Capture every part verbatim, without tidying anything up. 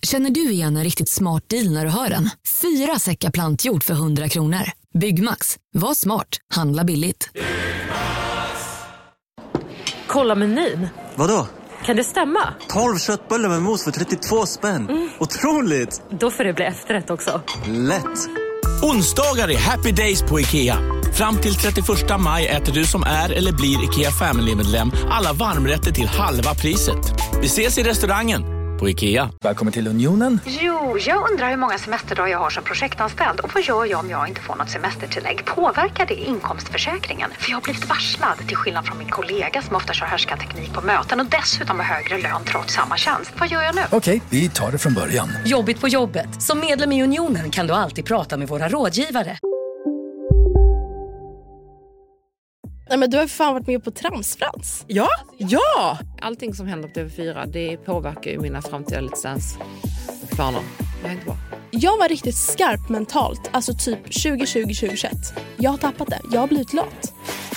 Känner du igen en riktigt smart deal när du hör den? Fyra säckar plantjord för hundra kronor. Byggmax. Var smart. Handla billigt. Kolla menyn. Vadå? Kan det stämma? tolv köttbullar med mos för trettiotvå spänn. Mm. Otroligt! Då får det bli efterrätt också. Lätt! Onsdagar är happy days på IKEA. Fram till trettioförsta maj äter du som är eller blir IKEA Family-medlem alla varmrätter till halva priset. Vi ses i restaurangen på IKEA. Välkommen till Unionen. Jo, jag undrar hur många semesterdagar jag har som projektanställd. Och vad gör jag om jag inte får något semestertillägg? Påverkar det inkomstförsäkringen? För jag har blivit varslad, till skillnad från min kollega som ofta kör härskarteknik på möten och dessutom har högre lön trots samma tjänst. Vad gör jag nu? Okej, vi tar det från början. Jobbigt på jobbet. Som medlem i Unionen kan du alltid prata med våra rådgivare. Nej, men du har fan varit med på Tramsfrans. Ja, ja! Allting som händer på T V fyra, det påverkar ju mina framtida Let's Dance-planer. Det är inte bra. Jag var riktigt skarp mentalt, alltså typ tjugo tjugo till tjugo tjugoett. Jag har tappat det, jag har blivit lat.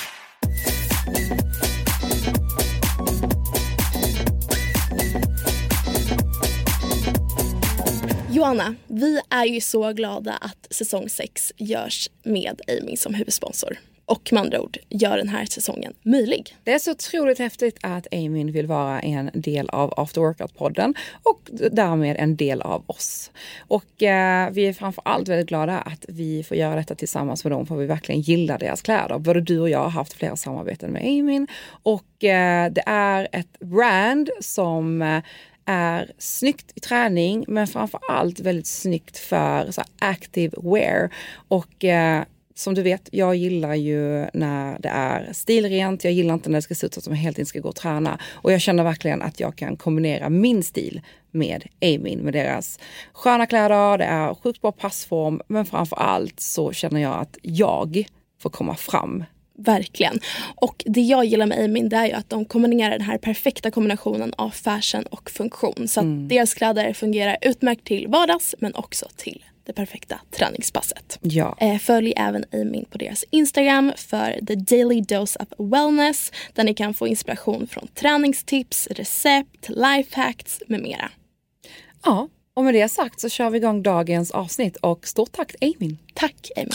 Joanna, vi är ju så glada att säsong sex görs med Aimee som huvudsponsor. Och med andra ord gör den här säsongen möjlig. Det är så otroligt häftigt att Aimee vill vara en del av After Workout-podden och därmed en del av oss. Och eh, vi är framförallt väldigt glada att vi får göra detta tillsammans med dem, för vi verkligen gillar deras kläder. Både du och jag har haft flera samarbeten med Aimee och eh, det är ett brand som eh, är snyggt i träning, men framförallt väldigt snyggt för så här, active wear. Och eh, som du vet, jag gillar ju när det är stilrent. Jag gillar inte när det ska se ut som jag helt inte ska gå och träna. Och jag känner verkligen att jag kan kombinera min stil med Aimee, med deras sköna kläder. Det är sjukt bra passform, men framförallt så känner jag att jag får komma fram. Verkligen. Och det jag gillar med Aimee, det är ju att de kombinerar den här perfekta kombinationen av fashion och funktion. Så att mm. deras kläder fungerar utmärkt till vardags, men också till det perfekta träningspasset. Ja. Eh, följ även Aimee på deras Instagram för the daily dose of wellness, där ni kan få inspiration från träningstips, recept, lifehacks med mera. Ja, och med det sagt så kör vi igång dagens avsnitt, och stort tack Aimee. Tack Aimee.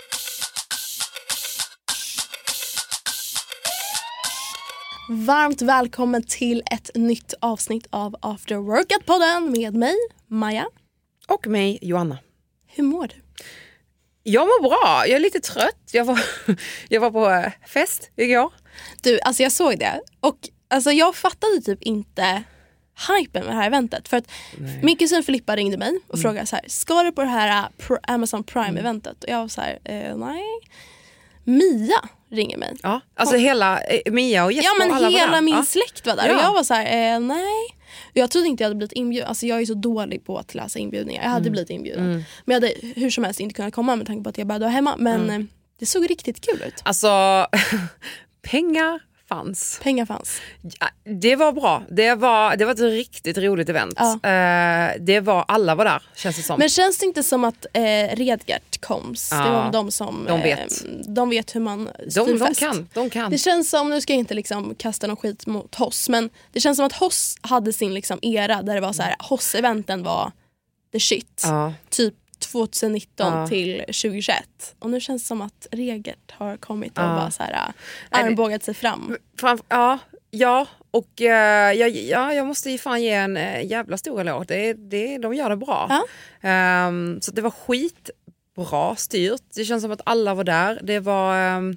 Varmt välkommen till ett nytt avsnitt av After Workout-podden med mig, Maja. Och mig, Joanna. Hur mår du? Jag mår bra. Jag är lite trött. Jag var, jag var på fest igår. Du, alltså jag såg det. Och alltså jag fattade typ inte hypen med det här eventet. För att Nej. min kusin Filippa ringde mig och mm. frågade så här: ska du på det här Pro- Amazon Prime-eventet? Och jag var så här, eh, nej. Mia ringer mig. Ja, alltså hon, hela eh, Mia och Jesper. Ja, men alla hela min ja. släkt var där. Ja. Och jag var så här, eh, nej. Jag trodde inte jag hade blivit inbjuden. Alltså jag är så dålig på att läsa inbjudningar. Jag hade mm. blivit inbjuden. Mm. Men jag hade hur som helst inte kunnat komma med tanke på att jag började hemma. Men mm. det såg riktigt kul ut. Alltså, pengar fanns. Pengar fanns. Ja, det var bra. Det var, det var ett riktigt roligt event. Ja. Uh, det var, alla var där, känns det som. Men känns det inte som att eh, Redgert Koms, ja. det var de som de vet. Eh, de vet hur man styr de, de fest. kan, de kan. Det känns som, nu ska jag inte liksom kasta någon skit mot Hoss, men det känns som att Hoss hade sin liksom era där det var så här, Hoss-eventen var the shit. Ja. Typ tjugonitton ja. till tjugohundratjugoett. Och nu känns det som att Regert har kommit och ja. bara så här armbågat sig fram. Fram, ja, ja. Och uh, ja, ja, jag måste ju fan ge en uh, jävla stor eloge. Det, det, de gör det bra. Ja. Um, så det var skitbra styrt. Det känns som att alla var där. Det var... Um,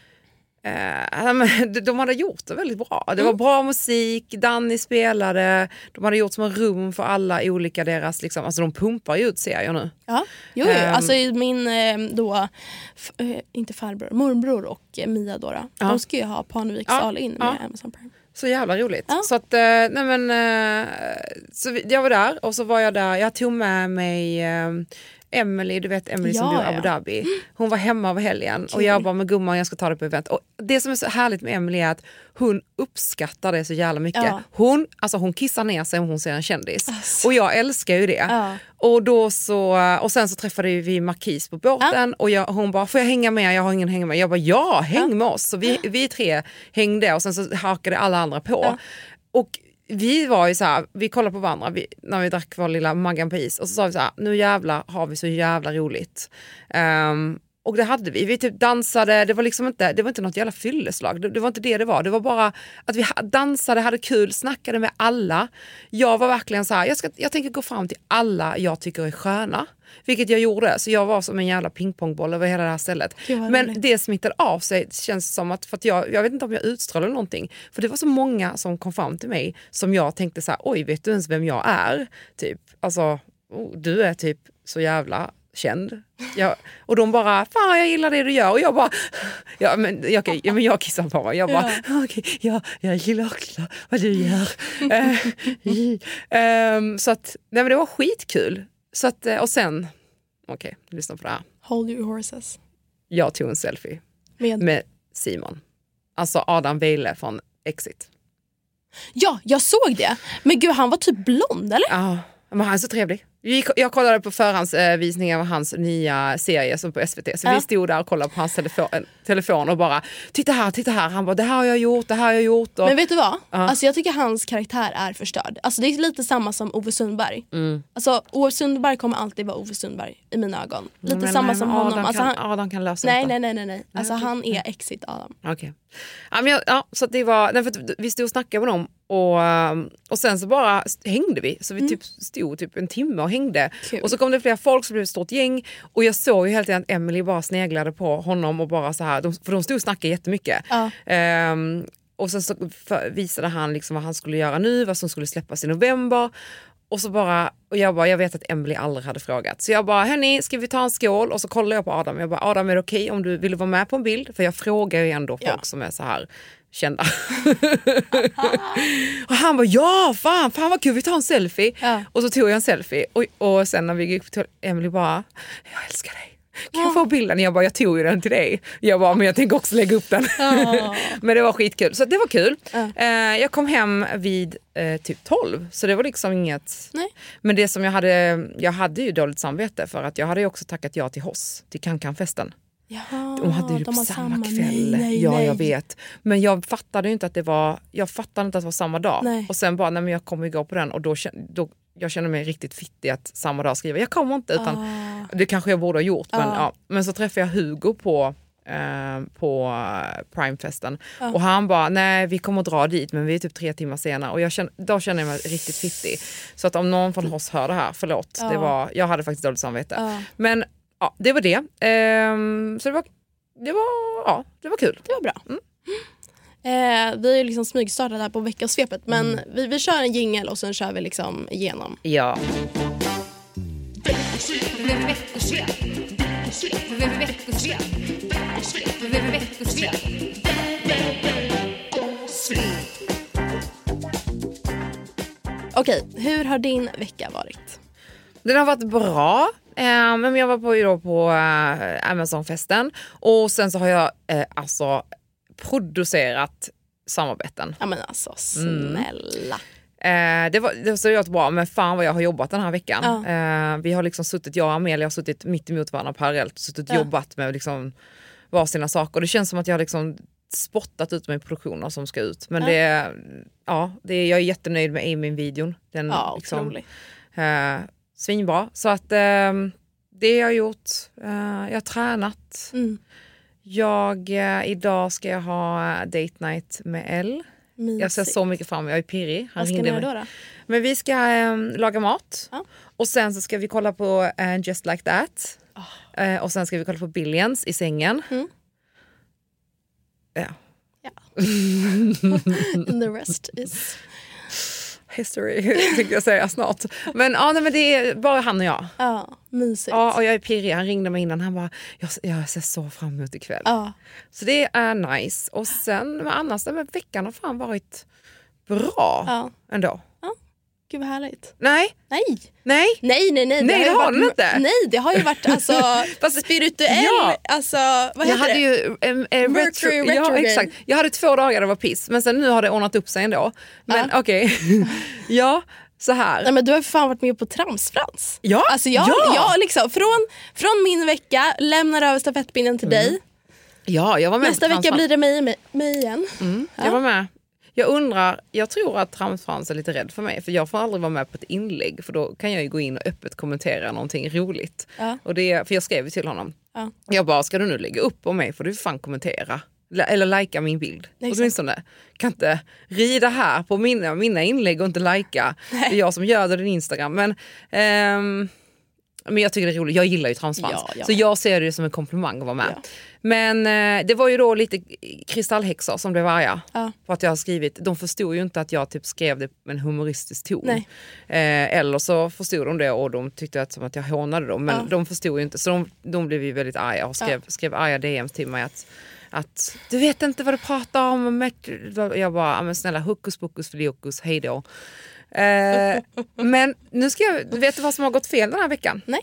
Uh, de hade gjort det väldigt bra. Det var bra musik, Danny spelade, de hade gjort som en rum för alla olika deras, liksom, alltså de pumpar ju ut serier nu. Ja, jo, jo. Um, alltså min då, f- inte farbror, morbror och Mia då, då. Ja. De ska ju ha Parneviks ja, all in med ja. Amazon Prime. Så jävla roligt. Ja. Så att, nej men, uh, så jag var där och så var jag där, jag tog med mig... Uh, Emily, du vet Emily ja, som bor i Abu Dhabi. Hon var hemma över helgen cool. Och jag bara med gumman, jag ska ta det på event. Och det som är så härligt med Emily är att hon uppskattar det så jävla mycket. Ja. Hon, alltså hon kissar ner sig om hon ser en kändis. Alltså. Och jag älskar ju det. Ja. Och då så, och sen så träffade vi Marquis på båten ja. Och jag, hon bara, får jag hänga med? Jag har ingen hänga med. Jag bara, ja, häng ja. med oss. Så vi, vi tre hängde och sen så hakade alla andra på. Ja. Och vi var ju så här, vi kollade på varandra vi, när vi drack vår lilla Maggan på is och så sa vi så här, nu jävlar har vi så jävla roligt. Um, och det hade vi, vi typ dansade, det var liksom inte, det var inte något jävla fylleslag, det, det var inte det det var, det var bara att vi dansade, hade kul, snackade med alla. Jag var verkligen så här, jag, ska, jag tänker gå fram till alla jag tycker är sköna. Vilket jag gjorde, så jag var som en jävla pingpongboll över hela det här stället. Men roligt. Det smittade av sig, känns som att, för att jag, jag vet inte om jag utstrålade någonting. För det var så många som kom fram till mig som jag tänkte så här, oj, vet du ens vem jag är? Typ, alltså, oh, du är typ så jävla känd. Jag, och de bara, fan jag gillar det du gör. Och jag bara, ja men jag, ja, men jag kissar på mig. Jag bara, ja. okej, ja, jag gillar också vad du gör. uh, um, så att, nej men det var skitkul. Så att, och sen, okej, okay, lyssna på det här. Hold your horses. Jag tog en selfie med, med Simon. Alltså Adam Weile från Exit. Ja, jag såg det. Men gud, han var typ blond, eller? Ja, men han är så trevlig. Jag kollade på förhandsvisningar av hans nya serie som på S V T. Så ja. Vi stod där och kollade på hans telefon, telefon och bara, titta här, titta här. Han bara, det här har jag gjort, det här har jag gjort. Och... Men vet du vad? Uh. Alltså jag tycker hans karaktär är förstörd. Alltså det är lite samma som Ove Sundberg. Mm. Alltså Ove Sundberg kommer alltid vara Ove Sundberg i mina ögon. Lite men, samma nej, som Adam honom. Kan, alltså han... Adam kan lösa nej, det. nej, nej, nej, nej. Alltså nej, okay. han är Exit Adam. Okej. Okay. Ja, men jag, ja, så att det var, nej, för vi stod och snackade med dem och, och sen så bara hängde vi. Så vi mm. typ stod typ en timme och hängde. Cool. Och så kom det flera folk, så blev det ett stort gäng. Och jag såg ju helt enkelt att Emily bara sneglade på honom och bara så här, de, för de stod och snackade jättemycket. Ja. Um, och sen så visade han liksom vad han skulle göra nu, vad som skulle släppas i november. Och så bara, och jag bara, jag vet att Emily aldrig hade frågat. Så jag bara, hörni, ska vi ta en skål? Och så kollar jag på Adam. Jag bara, Adam, är det okej om du vill vara med på en bild? För jag frågar ju ändå folk ja. som är så här kända. Och han bara, ja, fan, fan vad kul, vi tar en selfie. Ja. Och så tog jag en selfie. Och, och sen när vi gick till Emily bara, jag älskar dig. Kan jag få bilden? Jag bara, jag tog ju den till dig. Jag bara, men jag tänker också lägga upp den. Oh. Men det var skitkul. Så det var kul. Uh. Eh, jag kom hem vid eh, typ tolv. Så det var liksom inget... Nej. Men det som jag hade... Jag hade ju dåligt samvete för att jag hade ju också tackat ja till Hoss. Till Kankan-festen. Jaha, de hade ju de samma, samma kväll. Nej, nej, ja, nej. jag vet. Men jag fattade ju inte att det var... Jag fattade inte att det var samma dag. Nej. Och sen bara, nej men jag kommer ju gå på den. Och då... då jag känner mig riktigt fittig att samma dag skriva. Jag kommer inte, utan ah. det kanske jag borde ha gjort. Ah. Men, ja. men så träffade jag Hugo på, eh, på Primefesten. Ah. Och han bara, nej vi kommer att dra dit, men vi är typ tre timmar senare. Och jag känner, då känner jag mig riktigt fittig. Så att om någon från oss hör det här, förlåt. Ah. Det var, jag hade faktiskt dåligt samvete. Ah. Men ja, det var det. Eh, så det var, det var, ja, det var kul. Det var bra. Mm. Eh, vi är ju liksom smygstartat här på veckosvepet. Men mm. vi, vi kör en jingle och sen kör vi liksom igenom. Ja. Okej, hur har din vecka varit? Den har varit bra. Eh, men jag var på, då på eh, Amazon-festen. Och sen så har jag eh, alltså... producerat samarbeten. Ja men alltså snälla. Mm. Eh, det var det var så jag bra, men fan vad jag har jobbat den här veckan. Ja. Eh, vi har liksom suttit, jag och Amelia har suttit mitt emot varandra parallellt, suttit och ja. jobbat med liksom var sina saker. Det känns som att jag har liksom spottat ut med produktioner som ska ut. Men ja. det ja, det jag är jättenöjd med Amin-videon. Den ja, liksom eh, svinbra. Så att eh, det jag har gjort, eh, jag har tränat. Mm. Jag, eh, idag ska jag ha date night med Elle. Mysigt. Jag ser så mycket fram emot. Jag är pirrig. Vad ska ni göra då, då? Men vi ska eh, laga mat. Ja. Och sen så ska vi kolla på eh, Just Like That. Oh. Eh, och sen ska vi kolla på Billions i sängen. Mm. Ja. Ja. And the rest is... history, tänkte jag säga snart. Men, ja, nej, men det är bara han och jag. Ja, mysigt. Ja, och jag är pirrig. Han ringde mig innan. Han bara, jag, jag ser så fram emot ikväll. Ja. Så det är nice. Och sen, men annars, men veckan har fan varit bra ja. ändå. Ja, gud vad härligt. Nej. Nej. Nej. Nej, nej, nej. Det nej, har, det har varit, den inte. Nej, det har ju varit alltså Fast, spirituell, ja. alltså, vad jag heter hade det? ju um, uh, Mercury retro, ja, exakt. Jag hade två dagar det var piss, men sen nu har det ordnat upp sig ändå. Men ja. okej. Okay. ja. Så här. Nej, men du har fan varit med på Tramsfrans. Ja, alltså jag, ja. jag liksom, från, från min vecka lämnar över stafettpinnen till mm. dig. Ja, jag var med. Nästa vecka blir det mig, mig, mig igen. Mm, ja. Jag var med. Jag undrar, jag tror att Tramsfrans är lite rädd för mig. För jag får aldrig vara med på ett inlägg. För då kan jag ju gå in och öppet kommentera någonting roligt. Ja. Och det, för jag skrev till honom. Ja. Jag bara, ska du nu lägga upp om mig får du fan kommentera. Eller likea min bild. Åtminstone. Kan inte rida här på mina, mina inlägg och inte likea. Det är jag som gör det din Instagram. Men, ehm, men jag tycker det är roligt. Jag gillar ju Tramsfrans. Ja, ja. Så jag ser det som en komplimang att vara med. Ja. Men eh, det var ju då lite kristallhäxor som blev arga. Ja. På att jag har skrivit. De förstod ju inte att jag typ skrev det med en humoristisk ton. Eh, eller så förstod de det och de tyckte att, som att jag hånade dem. Men ja. de förstod ju inte. Så de, de blev ju väldigt arga och skrev, ja. skrev arga D M's till mig att Att du vet inte vad du pratar om. Jag bara, men snälla, hokus pokus för diokus, hej då. Eh, men nu ska jag, vet du vad som har gått fel den här veckan? Nej.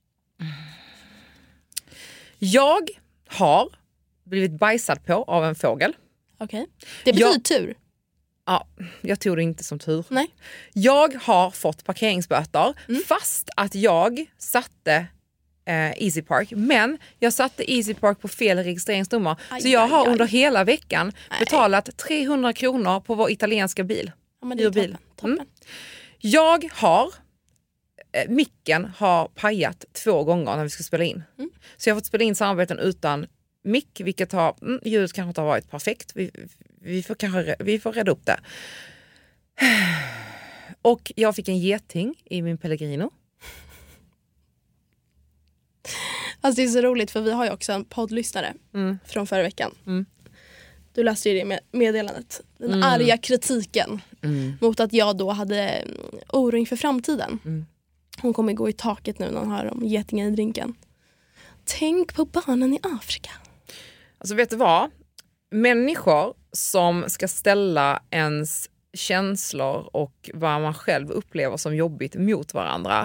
Jag har blivit bajsad på av en fågel. Okej. Okay. Det betyder jag, tur. Ja, jag tog det inte som tur. Nej. Jag har fått parkeringsböter mm. fast att jag satte Eh, Easy Park, men jag satte Easy Park på fel registreringsnummer. Aj, så jag har aj, under aj. hela veckan Nej. betalat trehundra kronor på vår italienska bil. Ja, men det är toppen, toppen. Mm. Jag har eh, micken har pajat två gånger när vi ska spela in. Mm. Så jag har fått spela in samarbeten utan mick, vilket har mm, ljudet kanske inte har varit perfekt. Vi, vi får kanske vi får rädda upp det. Och jag fick en geting i min Pellegrino. Alltså det är så roligt för vi har ju också en poddlyssnare mm. från förra veckan. Mm. Du läste ju det med meddelandet. Den mm. arga kritiken mm. mot att jag då hade oro inför framtiden. Mm. Hon kommer gå i taket nu när hon hör om getingen i drinken. Tänk på barnen i Afrika. Alltså vet du vad? Människor som ska ställa ens känslor och vad man själv upplever som jobbigt mot varandra.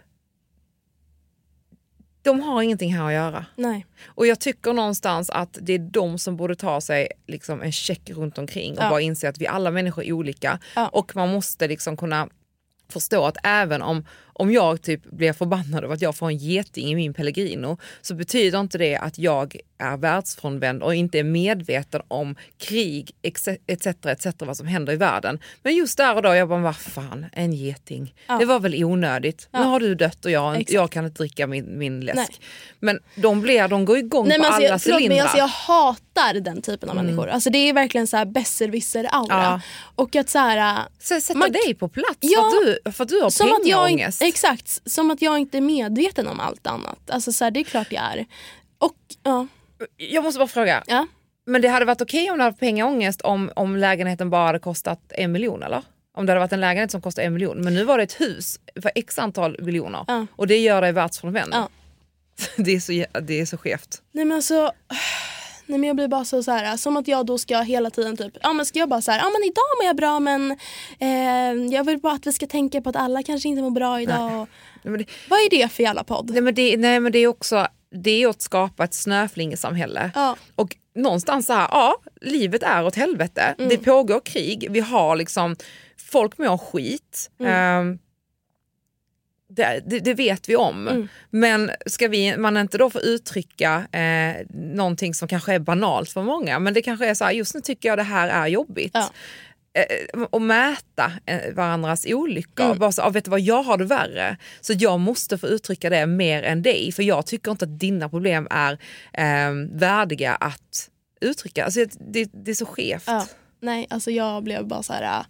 De har ingenting här att göra. Nej. Och jag tycker någonstans att det är de som borde ta sig liksom en check runt omkring och ja. bara inse att vi alla människor är olika. Ja. Och man måste liksom kunna förstå att även om, om jag typ blir förbannad av att jag får en geting i min Pellegrino så betyder inte det att jag är världsfrånvänd och inte är medveten om krig etc, etc, etc vad som händer i världen. Men just där och då jag bara, vad fan, en geting. Ja. Det var väl onödigt. Ja. Nu har du dött och jag, jag kan inte dricka min, min läsk. Nej. Men de, blir, de går igång Nej, på alltså, alla jag, cylindrar. Men alltså, jag hatar den typen av mm. människor. Alltså, det är verkligen så här besserwisser-aura. Ja. Och att så här... Så sätta man, dig på plats ja, för, att du, för att du har som att jag, pengaångest. Exakt, som att jag inte är medveten om allt annat. Alltså så här, det är klart jag är. Och, ja... Jag måste bara fråga. Ja. Men det hade varit okej okay om du hade pengaångest om, om lägenheten bara hade kostat en miljon, eller? Om det hade varit en lägenhet som kostar en miljon. Men nu var det ett hus för x antal miljoner. Ja. Och det gör dig världsfrånvänd. Ja. Det är så, det är så skevt. Nej men alltså... Nej men jag blir bara så, så här, som att jag då ska hela tiden typ, ja men ska jag bara så här, ja men idag mår jag bra men eh, jag vill bara att vi ska tänka på att alla kanske inte mår bra idag. Och, nej, men det, vad är det för jävla podd? Nej men det, nej, men det är också, det är att skapa ett snöflingesamhälle. Ja. Och någonstans så här, ja, livet är åt helvete. Mm. Det pågår krig, vi har liksom, folk mår skit. Mm. Um, Det, det, det vet vi om. Mm. Men ska vi, man inte då få uttrycka eh, någonting som kanske är banalt för många. Men det kanske är så här, just nu tycker jag det här är jobbigt. Ja. Eh, och mäta eh, varandras olyckor. Mm. Bara så, ah, vet du vad, jag har det värre. Så jag måste få uttrycka det mer än dig. För jag tycker inte att dina problem är eh, värdiga att uttrycka. Alltså, det, det är så skevt. Ja. Nej, alltså jag blev bara så här... Äh,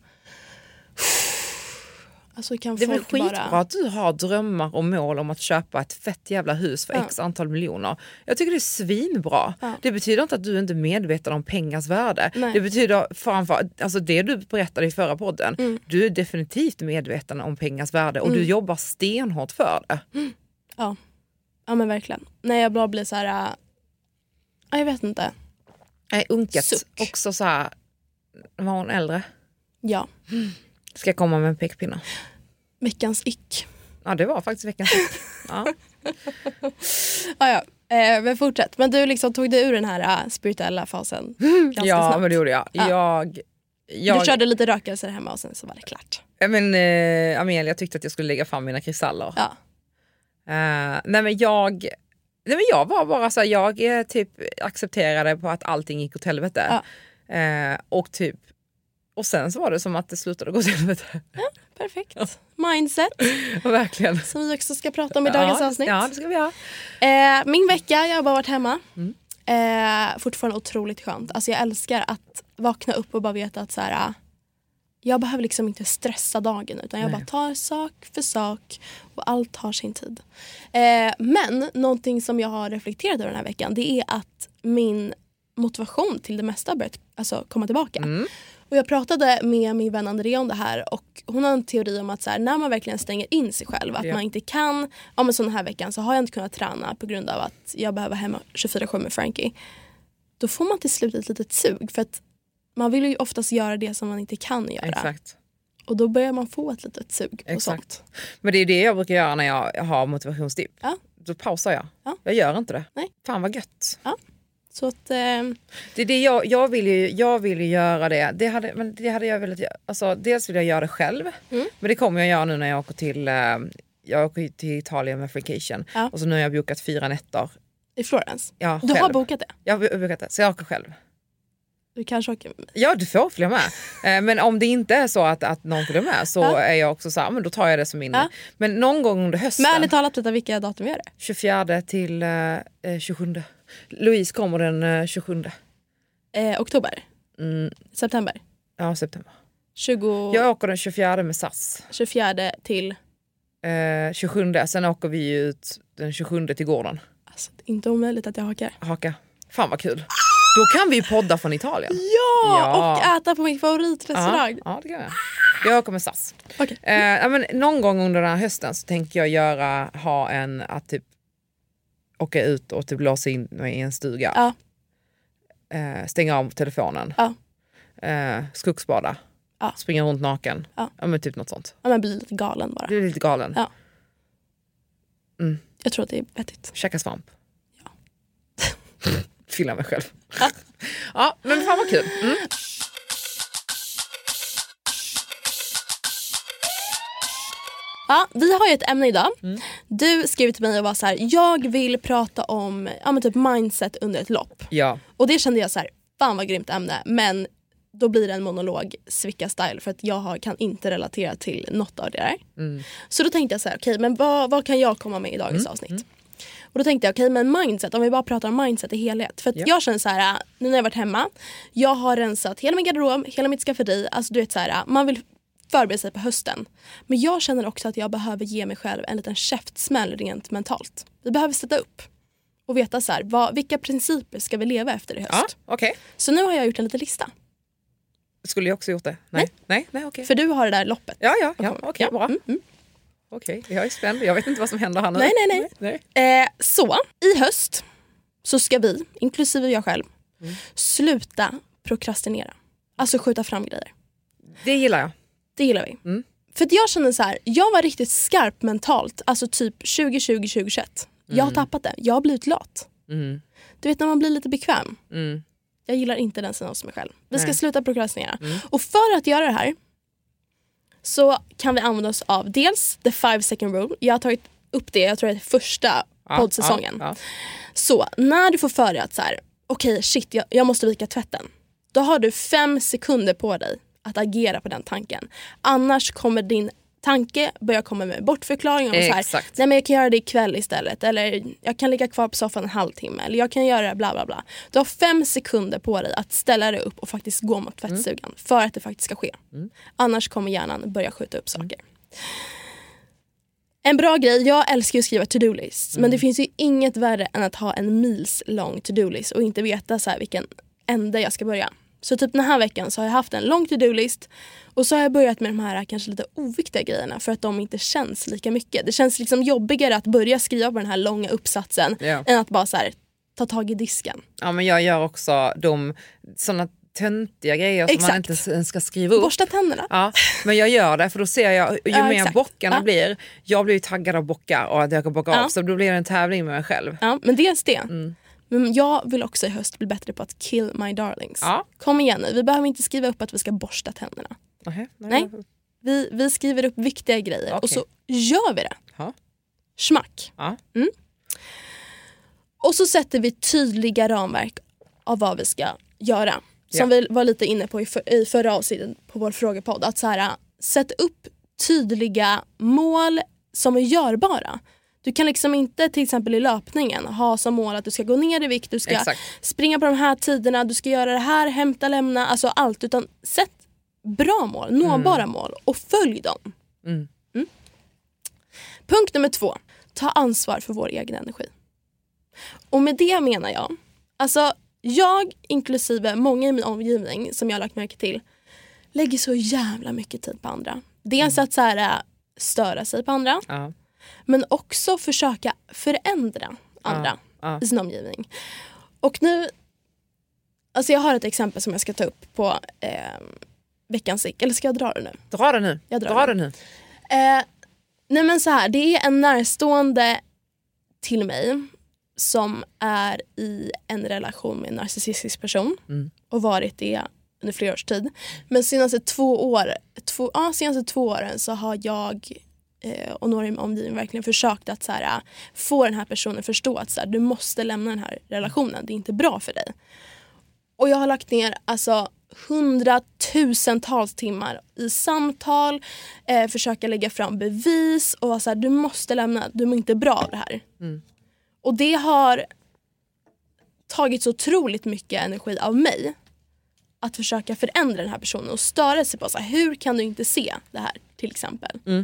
Alltså kan det är väl skitbra bara... att du har drömmar och mål om att köpa ett fett jävla hus för ja. x antal miljoner. Jag tycker det är svinbra. Ja. Det betyder inte att du inte är medveten om pengars värde. Nej. Det betyder framför, alltså det du berättade i förra podden. Mm. Du är definitivt medveten om pengars värde och mm. du jobbar stenhårt för det. Mm. Ja. Ja men verkligen. När jag bara blir så här... Äh... Jag vet inte. Nej, unket. Suck. Också så här... Var hon äldre? Ja. Mm. Ska jag komma med en pekpinna? Veckans ick. Ja, det var faktiskt veckans ick. Ja. ah, ja. Eh, men fortsätt. Men du liksom tog dig ur den här uh, spirituella fasen ganska ja, snabbt. Men det gjorde jag. Ja. jag, jag... Du körde lite rökelser hemma och sen så var det klart. Ja, men eh, Amelia tyckte att jag skulle lägga fram mina kristaller. Ja. Uh, nej, men jag... Nej, men jag var bara så här, jag eh, typ accepterade på att allting gick åt helvete. Ja. Uh, och typ Och sen så var det som att det slutade gå till helvete. Ja, perfekt. Ja. Mindset. Ja, verkligen. Som vi också ska prata om i dagens ja, avsnitt. Ja, det ska vi ha. Eh, min vecka, jag har bara varit hemma. Mm. Eh, fortfarande otroligt skönt. Alltså jag älskar att vakna upp och bara veta att så här, jag behöver liksom inte stressa dagen. Utan jag Nej. bara tar sak för sak. Och allt har sin tid. Eh, men någonting som jag har reflekterat över den här veckan. Det är att min motivation till det mesta har börjat alltså, komma tillbaka. Mm. Och jag pratade med min vän Andrea om det här. Och hon har en teori om att så här, när man verkligen stänger in sig själv. Att ja. man inte kan. Ja men så den här veckan så har jag inte kunnat träna. På grund av att jag behöver hemma tjugofyra sju med Frankie. Då får man till slut ett litet sug. För att man vill ju oftast göra det som man inte kan göra. Exakt. Och då börjar man få ett litet sug på Exakt. sånt. Men det är det jag brukar göra när jag har motivationsdipp. Ja. Då pausar jag. Ja. Jag gör inte det. Nej. Fan vad gött. Ja. Så att, eh... det är det jag, jag vill ju jag vill ju göra det. Det hade men det hade jag velat göra. Alltså dels vill jag göra det själv. Mm. Men det kommer jag göra nu när jag åker till eh, jag åker till Italien med vacation. Ja. Och så nu har jag bokat fyra nätter i Florens. Ja, du har bokat det. Jag har bokat det. Så jag åker själv. Du kanske åker med. Ja, du får följa med. eh, men om det inte är så att, att någon följer med så ja. är jag också så här, men då tar jag det som min. Ja. Men någon gång under hösten. Men ärligt talat, veta vilka datum är det? tjugofjärde till eh, tjugosjunde. Louise kommer den eh, tjugosjunde. Eh, oktober? Mm. September? Ja, september. tjugo... Jag åker den tjugofjärde med S A S. tjugofjärde till? Eh, tjugosjunde. Sen åker vi ut den tjugosjunde till gården. Alltså, det är inte omöjligt att jag hakar. Haka. Fan vad kul. Då kan vi podda från Italien. Ja, ja. Och äta på min favoritrestaurang. Ja, ja det kan jag. Jag åker med S A S. Okay. Eh, men någon gång under den här hösten så tänker jag göra, ha en, att typ åka ut och typ låsa in mig i en stuga. Ja. Eh, stänga av telefonen. Ja. Eh, skogsbada. Ja. Springa runt naken. Ja. Ja, men typ något sånt. Ja, men bli lite galen bara. Bli lite galen. Ja. Mm. Jag tror att det är vettigt. Käka svamp. Ja. Fylla mig själv. Ja. Ja, men fan vad kul. Mm. Ja, vi har ju ett ämne idag. Mm. Du skrev till mig och var så här: jag vill prata om ja, men typ mindset under ett lopp. Ja. Och det kände jag så här, fan vad grymt ämne. Men då blir det en monolog, svicka style, för att jag har, kan inte relatera till något av det där. Mm. Så då tänkte jag så här, okej, okay, men vad, vad kan jag komma med i dagens mm. avsnitt? Mm. Och då tänkte jag, okej, okay, men mindset, om vi bara pratar om mindset i helhet. För att yeah. jag känner så här, nu när jag har varit hemma, jag har rensat hela min garderob, hela mitt skafferi. Alltså du vet så här, man vill förbereda sig på hösten. Men jag känner också att jag behöver ge mig själv en liten käftsmäll rent mentalt. Vi behöver sätta upp och veta så här, vad, vilka principer ska vi leva efter i höst? Ja, okay. Så nu har jag gjort en liten lista. Skulle jag också gjort det? Nej, nej, nej, nej okay. För du har det där loppet. Ja, ja, ja okej, okay, ja. bra. Mm, mm. Okej, okay, jag är spänd. Jag vet inte vad som händer här nu. Nej, nej, nej. nej. Eh, så, i höst så ska vi, inklusive jag själv, mm. sluta prokrastinera. Alltså skjuta fram grejer. Det gillar jag. Det gillar vi. Mm. För att jag känner så här, jag var riktigt skarp mentalt. Alltså typ tjugo tjugo tjugo tjugoett. Mm. Jag har tappat det. Jag har blivit lat. Mm. Du vet när man blir lite bekväm. Mm. Jag gillar inte den sidan hos mig själv. Vi ska Nej. sluta prokrastinera. Mm. Och för att göra det här så kan vi använda oss av dels the five second rule. Jag har tagit upp det, jag tror det är första ja, poddsäsongen. Ja, ja. Så när du får för dig att så här, okej okay, shit, jag, jag måste vika tvätten. Då har du fem sekunder på dig att agera på den tanken. Annars kommer din tanke börja komma med bortförklaringar. Och så här, nej men jag kan göra det ikväll istället. Eller jag kan ligga kvar på soffan en halvtimme. Eller jag kan göra bla bla bla. Du har fem sekunder på dig att ställa dig upp och faktiskt gå mot tvättstugan. Mm. För att det faktiskt ska ske. Mm. Annars kommer hjärnan börja skjuta upp saker. Mm. En bra grej, jag älskar att skriva to-do-lists. Mm. Men det finns ju inget värre än att ha en mils lång to-do-list. Och inte veta så här vilken ände jag ska börja. Så typ den här veckan så har jag haft en lång to-do-list. Och så har jag börjat med de här kanske lite oviktiga grejerna. För att de inte känns lika mycket. Det känns liksom jobbigare att börja skriva på den här långa uppsatsen. Yeah. Än att bara så här, ta tag i disken. Ja, men jag gör också de sådana töntiga grejer som Exakt. man inte ens ska skriva upp. Borsta tänderna. Ja, men jag gör det för då ser jag, ju ja, mer exakt. bockarna ja. blir. Jag blir ju taggad av bockar och att jag kan bocka ja. av. Så då blir det en tävling med mig själv. Ja, men dels det. Mm. Men jag vill också i höst bli bättre på att kill my darlings. Ja. Kom igen nu, vi behöver inte skriva upp att vi ska borsta tänderna. Okay, nej. nej. Vi, vi skriver upp viktiga grejer okay. och så gör vi det. Ja. Schmack. Ja. Mm. Och så sätter vi tydliga ramverk av vad vi ska göra. Som ja. vi var lite inne på i, för, i förra avsnittet på vår frågepodd. Att så här, sätta upp tydliga mål som är görbara. Du kan liksom inte till exempel i löpningen ha som mål att du ska gå ner i vikt, du ska Exakt. springa på de här tiderna, du ska göra det här, hämta, lämna, alltså allt. Utan sätt bra mål, nåbara mm. mål och följ dem. Mm. Mm. Punkt nummer två. Ta ansvar för vår egen energi. Och med det menar jag, alltså jag inklusive många i min omgivning som jag har lagt märke till lägger så jävla mycket tid på andra. Dels mm. att så här, störa sig på andra. Ja. Men också försöka förändra andra ja, ja. i sin omgivning. Och nu, alltså jag har ett exempel som jag ska ta upp på eh, veckans cykel. Eller ska jag dra det nu? Dra det nu. Jag drar dra det nu. Eh, nej men så här, det är en närstående till mig som är i en relation med en narcissistisk person. Mm. Och varit det under flera års tid. Men senaste två år, två, ja, senaste två åren så har jag och några i omgivningen verkligen försökt att så här, få den här personen förstå att så här, du måste lämna den här relationen, det är inte bra för dig. Och jag har lagt ner alltså hundratusentals timmar i samtal, eh, försöka lägga fram bevis och vara så här, du måste lämna, du mår inte bra av det här. Mm. Och det har tagit så otroligt mycket energi av mig att försöka förändra den här personen och störa sig på så här, hur kan du inte se det här till exempel. Mm.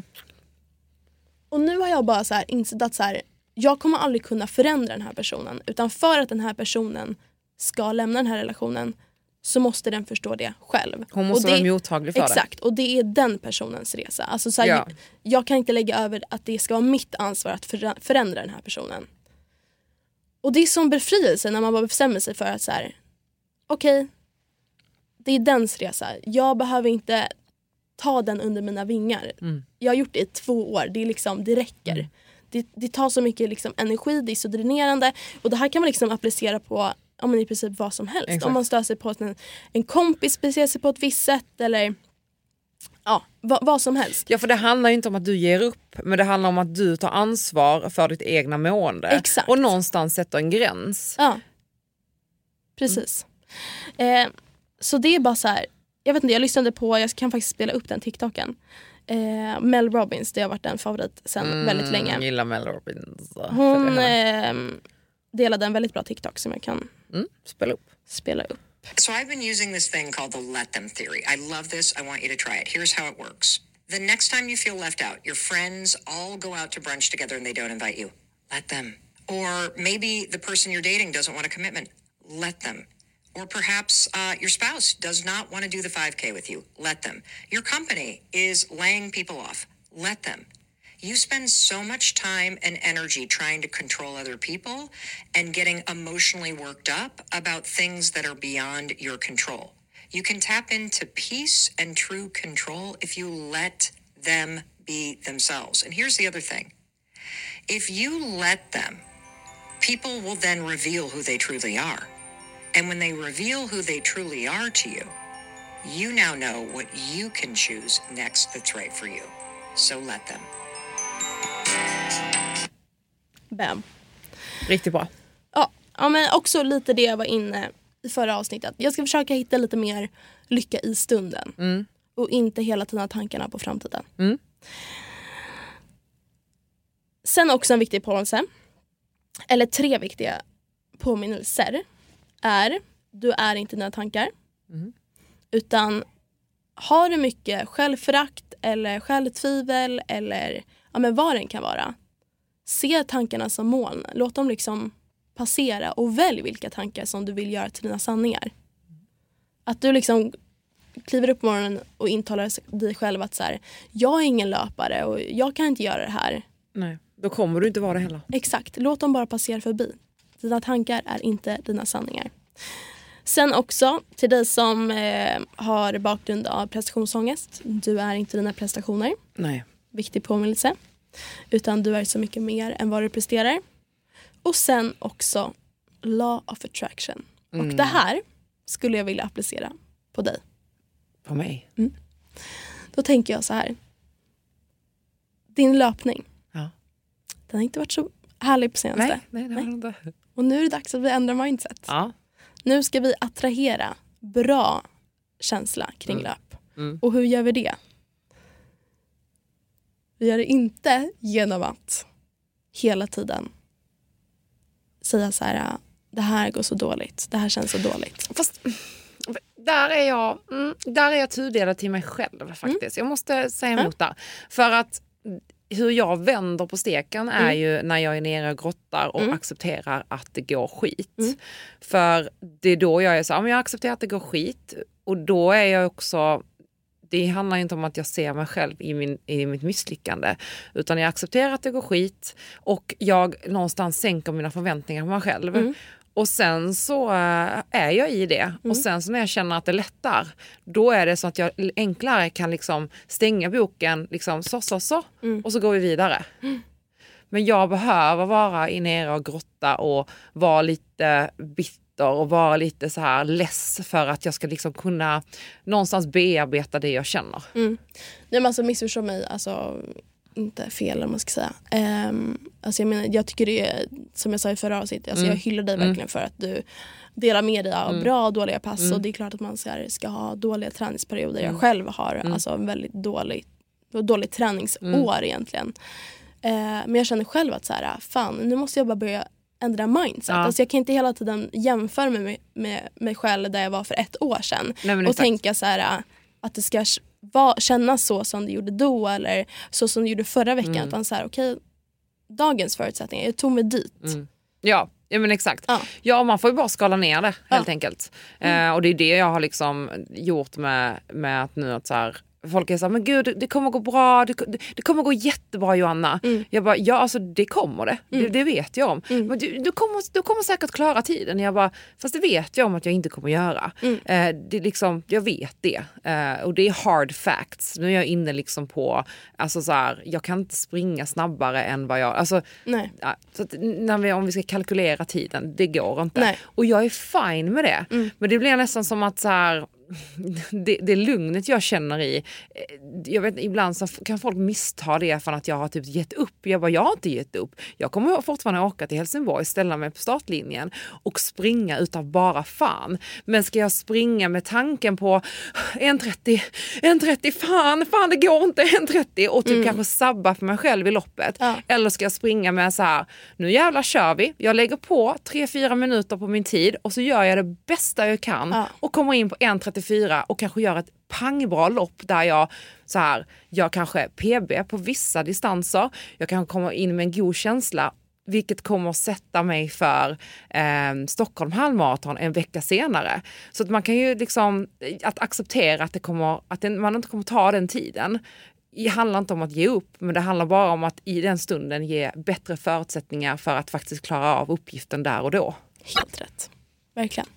Och nu har jag bara så här insett att så här, jag kommer aldrig kunna förändra den här personen. Utan för att den här personen ska lämna den här relationen så måste den förstå det själv. Hon måste och det, vara mottaglig för exakt, det. Exakt, och det är den personens resa. Alltså så här, ja. jag, jag kan inte lägga över att det ska vara mitt ansvar att förändra den här personen. Och det är som befrielse när man bara bestämmer sig för att så här, okej, okay, det är dens resa. Jag behöver inte ta den under mina vingar. Mm. Jag har gjort det i två år. Det, är liksom, det räcker. Mm. Det, det tar så mycket liksom energi. Det är så dränerande. Och det här kan man liksom applicera på ja, men i princip vad som helst. Exakt. Om man stör sig på en, en kompis beter sig på ett visst sätt. Eller ja, vad, vad som helst. Ja, för det handlar ju inte om att du ger upp. Men det handlar om att du tar ansvar för ditt egna mående. Exakt. Och någonstans sätter en gräns. Ja, precis. Mm. Eh, så det är bara så här. Jag vet inte, jag lyssnade på, jag kan faktiskt spela upp den TikToken. Eh, Mel Robbins, det har varit en favorit sedan mm, väldigt länge. Jag gillar Mel Robbins. Hon eh, delade en väldigt bra TikTok som jag kan mm, spela upp. Spela upp. So I've been using this thing called the let them theory. I love this. I want you to try it. Here's how it works. The next time you feel left out, your friends all go out to brunch together and they don't invite you. Let them. Or maybe the person you're dating doesn't want a commitment. Let them. Or perhaps uh, your spouse does not want to do the five K with you. Let them. Your company is laying people off. Let them. You spend so much time and energy trying to control other people and getting emotionally worked up about things that are beyond your control. You can tap into peace and true control if you let them be themselves. And here's the other thing. If you let them, people will then reveal who they truly are. And when they reveal who they truly are to you, you now know what you can choose next that's right for you. So let them. Bam. Riktigt bra. Ja, ja, men också lite det jag var inne i förra avsnittet. Jag ska försöka hitta lite mer lycka i stunden. Mm. Och inte hela tiden ha tankarna på framtiden. Mm. Sen också en viktig påminnelse. Eller tre viktiga påminnelser. Är, du är inte dina tankar. Mm. Utan har du mycket självförakt eller självtvivel eller ja, men vad den kan vara. Se tankarna som moln. Låt dem liksom passera och välj vilka tankar som du vill göra till dina sanningar. Att du liksom kliver upp på morgonen och intalar dig själv att så här, jag är ingen löpare och jag kan inte göra det här. Nej, då kommer du inte vara det heller. Exakt, låt dem bara passera förbi. Dina tankar är inte dina sanningar. Sen också till dig som eh, har bakgrund av prestationsångest. Du är inte dina prestationer. Nej. Viktig påminnelse. Utan du är så mycket mer än vad du presterar. Och sen också law of attraction. Mm. Och det här skulle jag vilja applicera på dig. På mig? Mm. Då tänker jag så här. Din löpning. Ja. Den har inte varit så härlig på senaste. Nej, nej, det har nej. inte. Och nu är det dags att vi ändrar mindset. Ja. Nu ska vi attrahera bra känsla kring Mm. löp. Mm. Och hur gör vi det? Vi gör det inte genom att hela tiden säga så här: det här går så dåligt, det här känns så dåligt. Fast där är jag, mm, där är jag tudelad till mig själv faktiskt. Mm. Jag måste säga emot mm. där. För att hur jag vänder på steken är mm. ju när jag är nere och grottar och mm. accepterar att det går skit. Mm. För det är då jag är så, om jag accepterar att det går skit, och då är jag också, det handlar inte om att jag ser mig själv i, min, i mitt misslyckande, utan jag accepterar att det går skit och jag någonstans sänker mina förväntningar på mig själv. Mm. Och sen så är jag i det. Mm. Och sen så när jag känner att det lättar, då är det så att jag enklare kan liksom stänga boken liksom så, så, så. Mm. Och så går vi vidare. Mm. Men jag behöver vara i nere och grotta och vara lite bitter och vara lite så här less för att jag ska liksom kunna någonstans bearbeta det jag känner. Mm. Nej, men alltså missförstå mig, alltså inte fel om man ska säga. Um, alltså jag menar, jag tycker det är, som jag sa i förra avsnittet, alltså mm. jag hyllar dig verkligen mm. för att du delar med dig av mm. bra och dåliga pass mm. och det är klart att man ska, ska ha dåliga träningsperioder. Mm. Jag själv har mm. alltså en väldigt dålig, dålig träningsår mm. egentligen. Uh, men jag känner själv att så här, fan, nu måste jag bara börja ändra mindset. Ja. Alltså jag kan inte hela tiden jämföra mig med, med mig själv där jag var för ett år sedan. Nej, och exakt. Tänka så här att det ska var, kännas så som det gjorde då eller så som det gjorde förra veckan. Mm. Utan så här, okej, okay, dagens förutsättningar, jag tog mig dit. Mm. Ja, ja, men exakt. Ja. ja, man får ju bara skala ner det helt ja. enkelt. Mm. Eh, och det är det jag har liksom gjort med, med att nu att så här, folk är så här, men gud, det kommer gå bra, det, det kommer gå jättebra, Joanna. Mm. Jag bara, ja alltså det kommer det, mm. det, det vet jag om. Mm. Men du, du, kommer, du kommer säkert klara tiden. Jag bara, fast det vet jag om att jag inte kommer göra. Mm. Eh, det är liksom, jag vet det. Eh, och det är hard facts. Nu är jag inne liksom på, alltså så här, jag kan inte springa snabbare än vad jag, alltså, Nej. Ja, så att när vi, om vi ska kalkylera tiden, det går inte. Nej. Och jag är fine med det. Mm. Men det blir nästan som att så här, Det, det lugnet jag känner i, jag vet, ibland så kan folk missta det för att jag har typ gett upp. Jag bara, jag har inte gett upp. Jag kommer fortfarande åka till Helsingborg, ställa mig på startlinjen och springa utav bara fan. Men ska jag springa med tanken på en trettio, en trettio, fan, fan det går inte, en trettio och typ mm. kanske sabba för mig själv i loppet. Ja. Eller ska jag springa med så här, nu jävla kör vi. Jag lägger på tre fyra minuter på min tid och så gör jag det bästa jag kan ja. och kommer in på en trettio och kanske göra ett pangbra lopp där jag så här, jag kanske P B på vissa distanser, jag kan komma in med en god känsla, vilket kommer att sätta mig för eh, Stockholm halvmaraton en vecka senare. Så att man kan ju liksom att acceptera att det kommer, att det, man inte kommer ta den tiden. Det handlar inte om att ge upp, men det handlar bara om att i den stunden ge bättre förutsättningar för att faktiskt klara av uppgiften där och då. Helt rätt. Verkligen.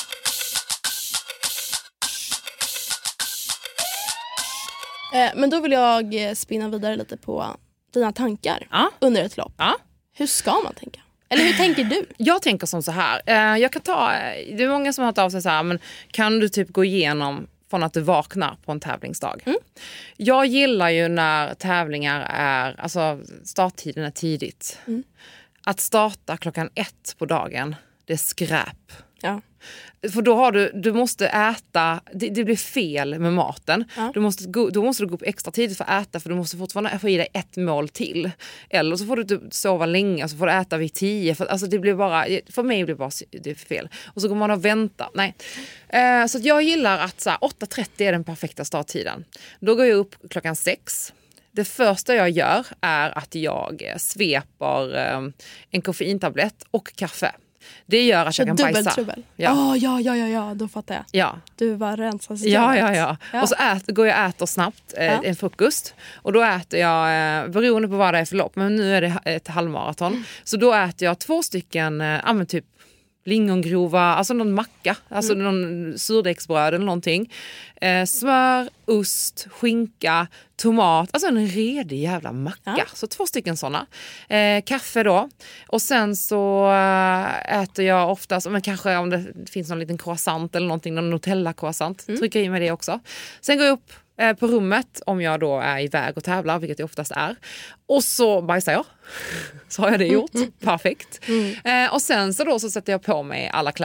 Men då vill jag spinna vidare lite på dina tankar ja. under ett lopp. Ja. Hur ska man tänka? Eller hur tänker du? Jag tänker som så här. Jag kan ta, det är många som har hört av sig så här, men kan du typ gå igenom från att du vaknar på en tävlingsdag? Mm. Jag gillar ju när tävlingar är, alltså starttiden är tidigt. Mm. Att starta klockan ett på dagen, det är skräp. Ja. För då har du, du måste äta, det, det blir fel med maten. Ja. Du måste gå, då måste du gå upp extra tidigt för att äta, för du måste fortfarande få i dig ett mål till. Eller så får du typ sova länge och så får du äta vid tio. För, alltså det blir bara, för mig blir det bara det är fel. Och så går man och väntar. Nej. Eh, så att jag gillar att så här, åtta trettio är den perfekta starttiden. Då går jag upp klockan sex. Det första jag gör är att jag sveper eh, en koffeintablett och kaffe. Det gör att jag kan bajsa. Dubbeltrubbel. Ja. Oh, ja, ja, ja, ja, då fattar jag. Ja. Du var rensad. Ja, ja, ja, ja. Och så ät, går jag och äter snabbt eh, ja. en frukost. Och då äter jag, eh, beroende på vad det är för lopp, men nu är det ett halvmaraton. Mm. Så då äter jag två stycken, eh, ja men typ lingongrova, alltså någon macka, alltså mm. någon surdegsbröd eller någonting. Eh, smör, ost, skinka, tomat, alltså en redig jävla macka. Ja. Så två stycken sådana. Eh, kaffe då. Och sen så äh, äter jag oftast, men kanske om det finns någon liten croissant eller någonting, någon Nutella-croissant, mm. trycker i mig det också. Sen går jag upp eh, på rummet om jag då är iväg och tävlar, vilket jag oftast är. Och så bajsar jag. Så har jag det gjort. Mm. Perfekt. Mm. Eh, och sen så då så sätter jag på mig alla kläder.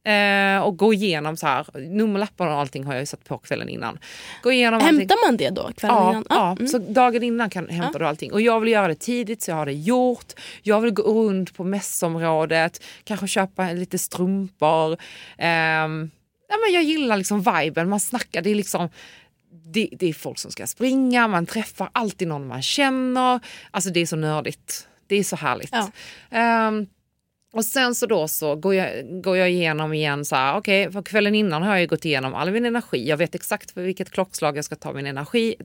Eh, och gå igenom så här, nummerlappar och allting har jag ju satt på kvällen innan. Gå igenom allting. Hämtar man det då kvällen ja, innan? Ja, mm. så dagen innan kan hämta ja. du allting. Och jag vill göra det tidigt så jag har det gjort. Jag vill gå runt på mässområdet, kanske köpa lite strumpor. Eh, ja, men jag gillar liksom viben, man snackar, det är liksom det, det är folk som ska springa, man träffar alltid någon man känner. Alltså det är så nördigt. Det är så härligt. Ja. Eh, Och sen så då så går jag, går jag igenom igen så här, okej, okay, för kvällen innan har jag gått igenom all min energi. Jag vet exakt för vilket klockslag jag ska ta min energi.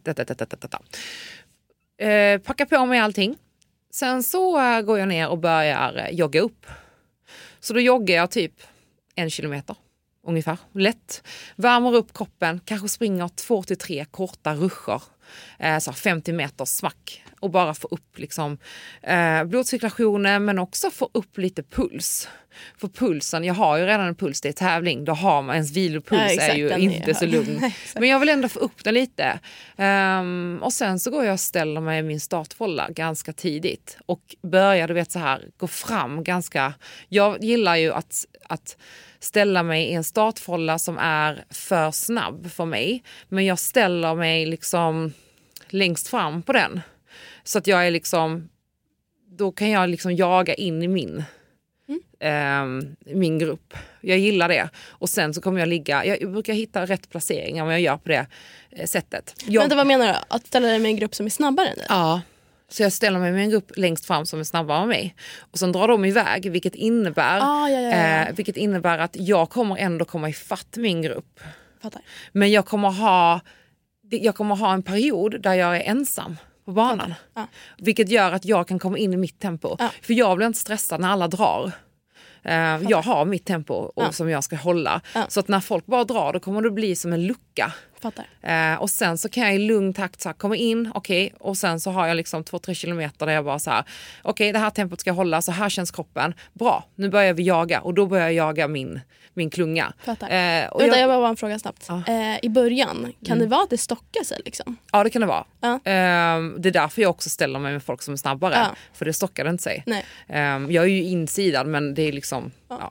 Eh, packa på mig allting. Sen så uh, går jag ner och börjar uh, jogga upp. Så då joggar jag typ en kilometer ungefär, lätt. Värmer upp kroppen, kanske springer två till tre korta ruscher. Eh, så femtio meter smack. Och bara få upp liksom, eh, blodcirkulationen men också få upp lite puls. För pulsen, jag har ju redan en puls, det är tävling. Då har man, ens vilopuls ja, exakt, är ju inte är så lugn. Men jag vill ändå få upp den lite. Um, och sen så går jag och ställer mig i min startfålla ganska tidigt. Och börjar, du vet så här, gå fram ganska... Jag gillar ju att... att ställa mig i en startfålla som är för snabb för mig. Men jag ställer mig liksom längst fram på den. Så att jag är liksom, då kan jag liksom jaga in i min, mm. eh, min grupp. Jag gillar det. Och sen så kommer jag ligga, jag brukar hitta rätt placeringar om jag gör på det eh, sättet. Jag, Vänta, vad menar du? Att ställa dig med en grupp som är snabbare än dig? Ja. Så jag ställer mig med en grupp längst fram som är snabbare än mig. Och sen drar de iväg, vilket innebär, ah, ja, ja, ja. Eh, vilket innebär att jag kommer ändå komma ifatt min grupp. Fattar. Men jag kommer ha, jag kommer ha en period där jag är ensam på banan. Ja. Vilket gör att jag kan komma in i mitt tempo. Ja. För jag blir inte stressad när alla drar. Uh, jag har mitt tempo och, ja. som jag ska hålla. Ja. Så att när folk bara drar, då kommer det bli som en lucka. Uh, och sen så kan jag i lugn takt så här, komma in, okej, okay, och sen så har jag liksom två, tre kilometer där jag bara så här, okej, okay, det här tempot ska jag hålla, så här känns kroppen. Bra, nu börjar vi jaga och då börjar jag jaga min, min klunga. Fattar. Uh, och Vänta, jag... jag bara en fråga snabbt. Uh. Uh, I början, kan mm. det vara att det stockar sig liksom? Ja, det kan det vara. Uh. Uh, det är därför jag också ställer mig med folk som är snabbare. Uh. För det stockar det inte sig. Nej. Uh, jag är ju insidad, men det är liksom, uh. ja.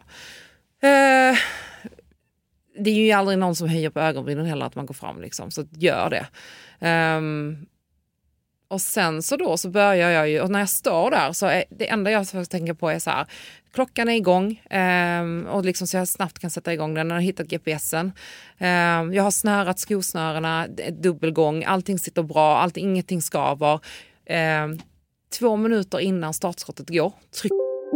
Uh, det är ju aldrig någon som höjer på ögonbrynen heller att man går fram liksom, så gör det. Um, och sen så då så börjar jag ju, och när jag står där så är det enda jag först tänker på är så här, klockan är igång um, och liksom så jag snabbt kan sätta igång den när jag har hittat G P S'en. Um, jag har snörat skosnörarna, dubbelgång, allting sitter bra, allting, ingenting skaver. Um, två minuter innan startskottet går, tryck.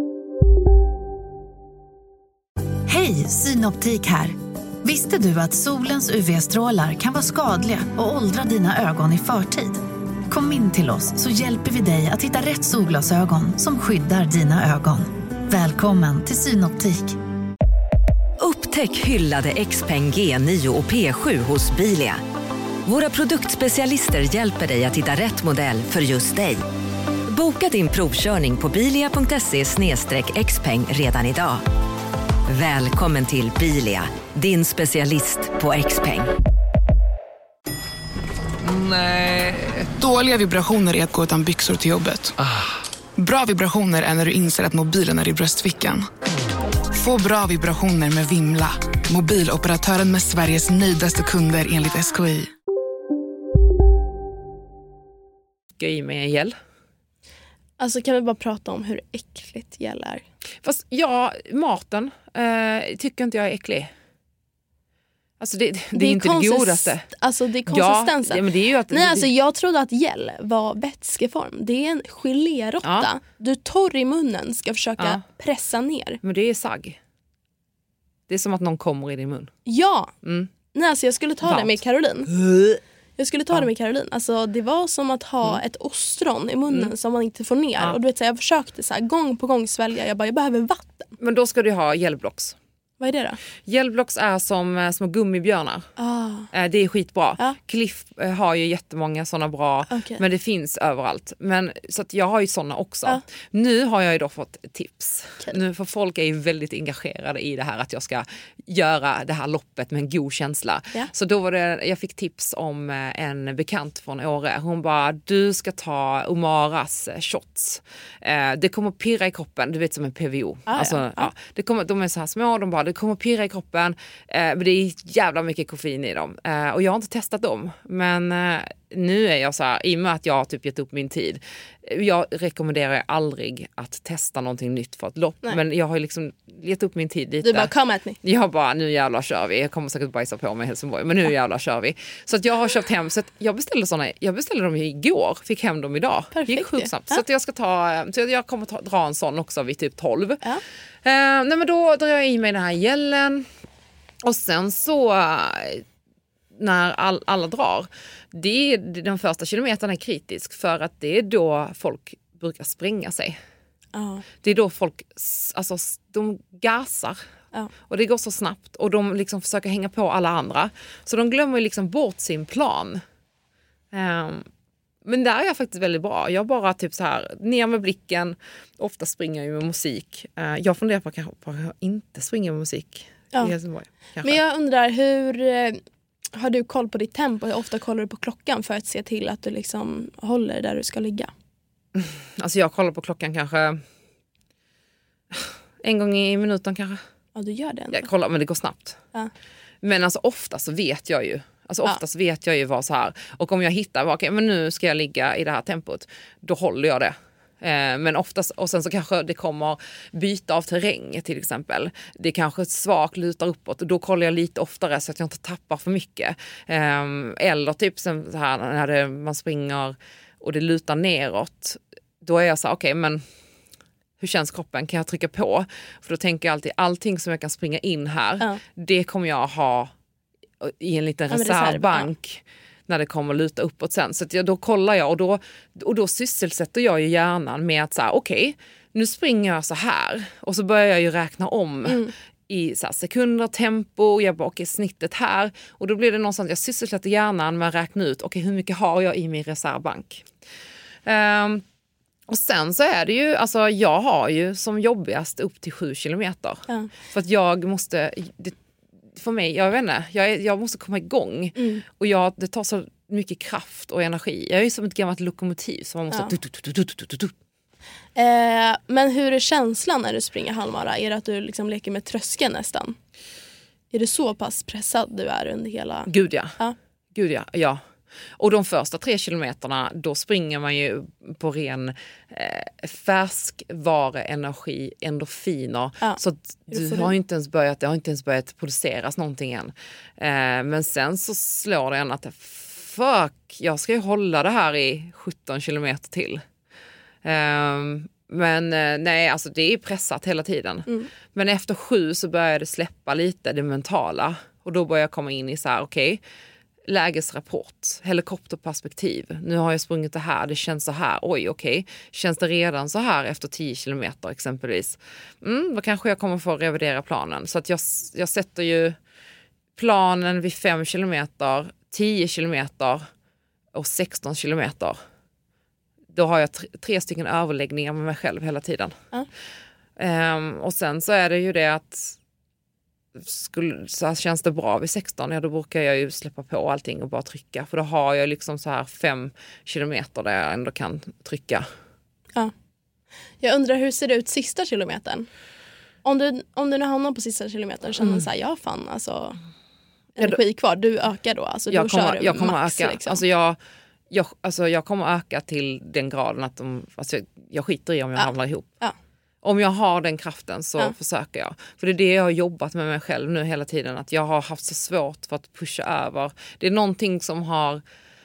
Hej, Synoptik här. Visste du att solens U V-strålar kan vara skadliga och åldra dina ögon i förtid? Kom in till oss så hjälper vi dig att hitta rätt solglasögon som skyddar dina ögon. Välkommen till Synoptik. Upptäck hyllade Xpeng G nio och P sju hos Bilia. Våra produktspecialister hjälper dig att hitta rätt modell för just dig. Boka din provkörning på bilia punkt se slash xpeng redan idag. Välkommen till Bilia, din specialist på Xpeng. Nej. Dåliga vibrationer är att gå utan byxor till jobbet. Ah. Bra vibrationer är när du inser att mobilen är i bröstfickan. Få bra vibrationer med Vimla. Mobiloperatören med Sveriges nöjdaste kunder enligt S K I. Ska jag i mig en gel? Alltså kan vi bara prata om hur äckligt gel är? Fast ja, maten eh, tycker inte jag är äcklig. Alltså det, det, det, det är inte konsist- det godaste. Alltså det är konsistensen. Ja, men det är ju att, Nej, alltså jag trodde att gel var vätskeform. Det är en geléråtta. Ja. Du torr i munnen ska försöka ja. pressa ner. Men det är sagg. Det är som att någon kommer i din mun. Ja. Mm. Nej, alltså jag skulle ta Vart. det med Caroline. Jag skulle ta ja. det med Caroline. Alltså det var som att ha mm. ett ostron i munnen mm. som man inte får ner. Ja. Och du vet så jag försökte så här, gång på gång svälja. Jag bara, jag behöver vatten. Men då ska du ha gelblocks. Vad är det då? Gelblocks är som uh, små gummibjörnar. Ah. Uh, det är skitbra. Ah. Cliff uh, har ju jättemånga såna bra. Okay. Men det finns överallt. Men, så att jag har ju såna också. Ah. Nu har jag ju då fått tips. Okay. Nu, för folk är ju väldigt engagerade i det här att jag ska göra det här loppet med en god känsla. Ja. Så då var det, jag fick tips om en bekant från Åre. Hon bara, du ska ta Omaras shots. Eh, det kommer pirra i kroppen, du vet som en P V O. Ah, alltså, ja. ja, det kommer, de är så här små, de bara, det kommer pirra i kroppen. Eh, men det är jävla mycket koffein i dem. Eh, och jag har inte testat dem. Men eh, nu är jag så här, i och med att jag har typ gett upp min tid. Jag rekommenderar aldrig att testa någonting nytt för ett lopp. Nej. Men jag har liksom gett upp min tid lite. Du bara, come at me. Jag bara, nu jävlar kör vi. Jag kommer säkert bajsa på mig i Helsingborg. Men nu jävlar kör vi. Så att jag har köpt hem. Så att jag beställde såna. Jag beställde dem igår. Fick hem dem idag. Perfekt. Gick sjukt snabbt. Ja. Så att jag ska ta. Så jag kommer ta, dra en sån också vid typ tolv. Ja. Uh, nej men då drar jag i mig den här gällen. Och sen så. Uh, när all, alla drar. Det är, den första kilometern är kritisk. För att det är då folk brukar spränga sig. Uh. Det är då folk, alltså de gasar. Ja. Och det går så snabbt. Och de liksom försöker hänga på alla andra. Så de glömmer liksom bort sin plan. Um, men där är jag faktiskt väldigt bra. Jag bara typ så här, ner med blicken. Ofta springer jag med musik. Uh, jag funderar på kanske på att inte springa med musik ja. i Helsingborg. Kanske. Men jag undrar, hur eh, har du koll på ditt tempo? Hur ofta kollar du på klockan för att se till att du liksom håller där du ska ligga? Alltså jag kollar på klockan kanske en gång i minuten kanske. Ja, du gör det ändå. Jag kollar, men det går snabbt. Ja. Men alltså ofta så vet jag ju. Alltså oftast ja. vet jag ju vad så här. Och om jag hittar, okej, okay, men nu ska jag ligga i det här tempot. Då håller jag det. Eh, men oftast, och sen så kanske det kommer byta av terräng till exempel. Det kanske svagt lutar uppåt. Och då kollar jag lite oftare så att jag inte tappar för mycket. Eh, eller typ så här, när det, man springer och det lutar neråt. Då är jag så här, okej, okay, men hur känns kroppen? Kan jag trycka på? För då tänker jag alltid, allting som jag kan springa in här, ja. det kommer jag ha i en liten ja, reservbank ja. när det kommer luta uppåt sen. Så att jag, då kollar jag och då, och då sysselsätter jag ju hjärnan med att säga, okej, okay, nu springer jag så här. Och så börjar jag ju räkna om mm. i så här, sekunder, tempo, jag bara, okej, okay, snittet här. Och då blir det någonstans, jag sysselsätter hjärnan med att räkna ut, okej, okay, hur mycket har jag i min reservbank? Um, Och sen så är det ju, alltså jag har ju som jobbigast upp till sju kilometer. Ja. För att jag måste, det, för mig, jag vet inte, jag, jag måste komma igång. Mm. Och jag, det tar så mycket kraft och energi. Jag är ju som ett gammalt lokomotiv som man måste... Ja. Du, du, du, du, du, du. Eh, men hur är känslan när du springer halvmara? Är det att du liksom leker med tröskeln nästan? Är du så pass pressad du är under hela... Gud ja. Ja. Gud ja, ja. Och de första tre kilometerna, då springer man ju på ren eh, färskvareenergi, endorfiner. Ja, så att du har inte ens börjat, det har inte ens börjat produceras någonting än. Eh, men sen så slår det en att fuck, jag ska ju hålla det här i sjutton kilometer till. Eh, men eh, nej, alltså det är pressat hela tiden. Mm. Men efter sju så börjar det släppa lite det mentala. Och då börjar jag komma in i så här, okej, okay, lägesrapport, helikopterperspektiv. Nu har jag sprungit det här, det känns så här. Oj, okej. Okay. Känns det redan så här efter tio kilometer exempelvis? Mm, då kanske jag kommer få revidera planen. Så att jag, jag sätter ju planen vid fem kilometer, tio kilometer och sexton kilometer. Då har jag tre, tre stycken överläggningar med mig själv hela tiden. Mm. Um, och sen så är det ju det att Skulle, så här, känns det bra vid sexton, ja då brukar jag ju släppa på allting och bara trycka. För då har jag liksom så här fem kilometer där jag ändå kan trycka. Ja. Jag undrar, hur ser det ut sista kilometern? Om du, om du nu hamnar på sista kilometern känner mm. så här, ja fan alltså energi kvar, du ökar då. Alltså, jag, då kommer, kör jag kommer max, öka. Liksom. Alltså jag, jag, alltså jag kommer öka till den graden att de, alltså jag skiter i om jag ja. hamnar ihop. Ja. Om jag har den kraften så ja. försöker jag. För det är det jag har jobbat med mig själv nu hela tiden. Att jag har haft så svårt för att pusha över. Det är någonting som har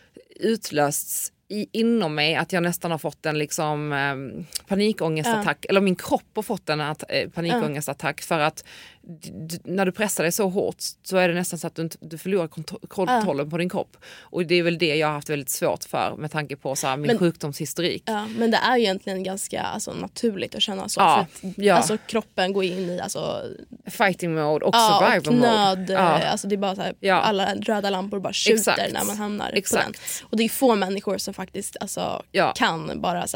utlösts i, inom mig. Att jag nästan har fått en liksom, eh, panikångestattack. Ja. Eller min kropp har fått en att, eh, panikångestattack. Ja. För att d- när du pressar dig så hårt så är det nästan så att du, inte, du förlorar kont- kontrollen ja. på din kropp. Och det är väl det jag har haft väldigt svårt för med tanke på så här, min men, sjukdomshistorik. Ja, men det är ju egentligen ganska alltså, naturligt att känna så. Ja, för att, ja. alltså, kroppen går in i alltså, fighting mode och ja, survival och nöd, mode. Ja. Alltså, det är bara så här, ja. alla röda lampor bara skjuter Exakt. när man hamnar Exakt. på den. Och det är få människor som faktiskt alltså, ja. kan bara så här,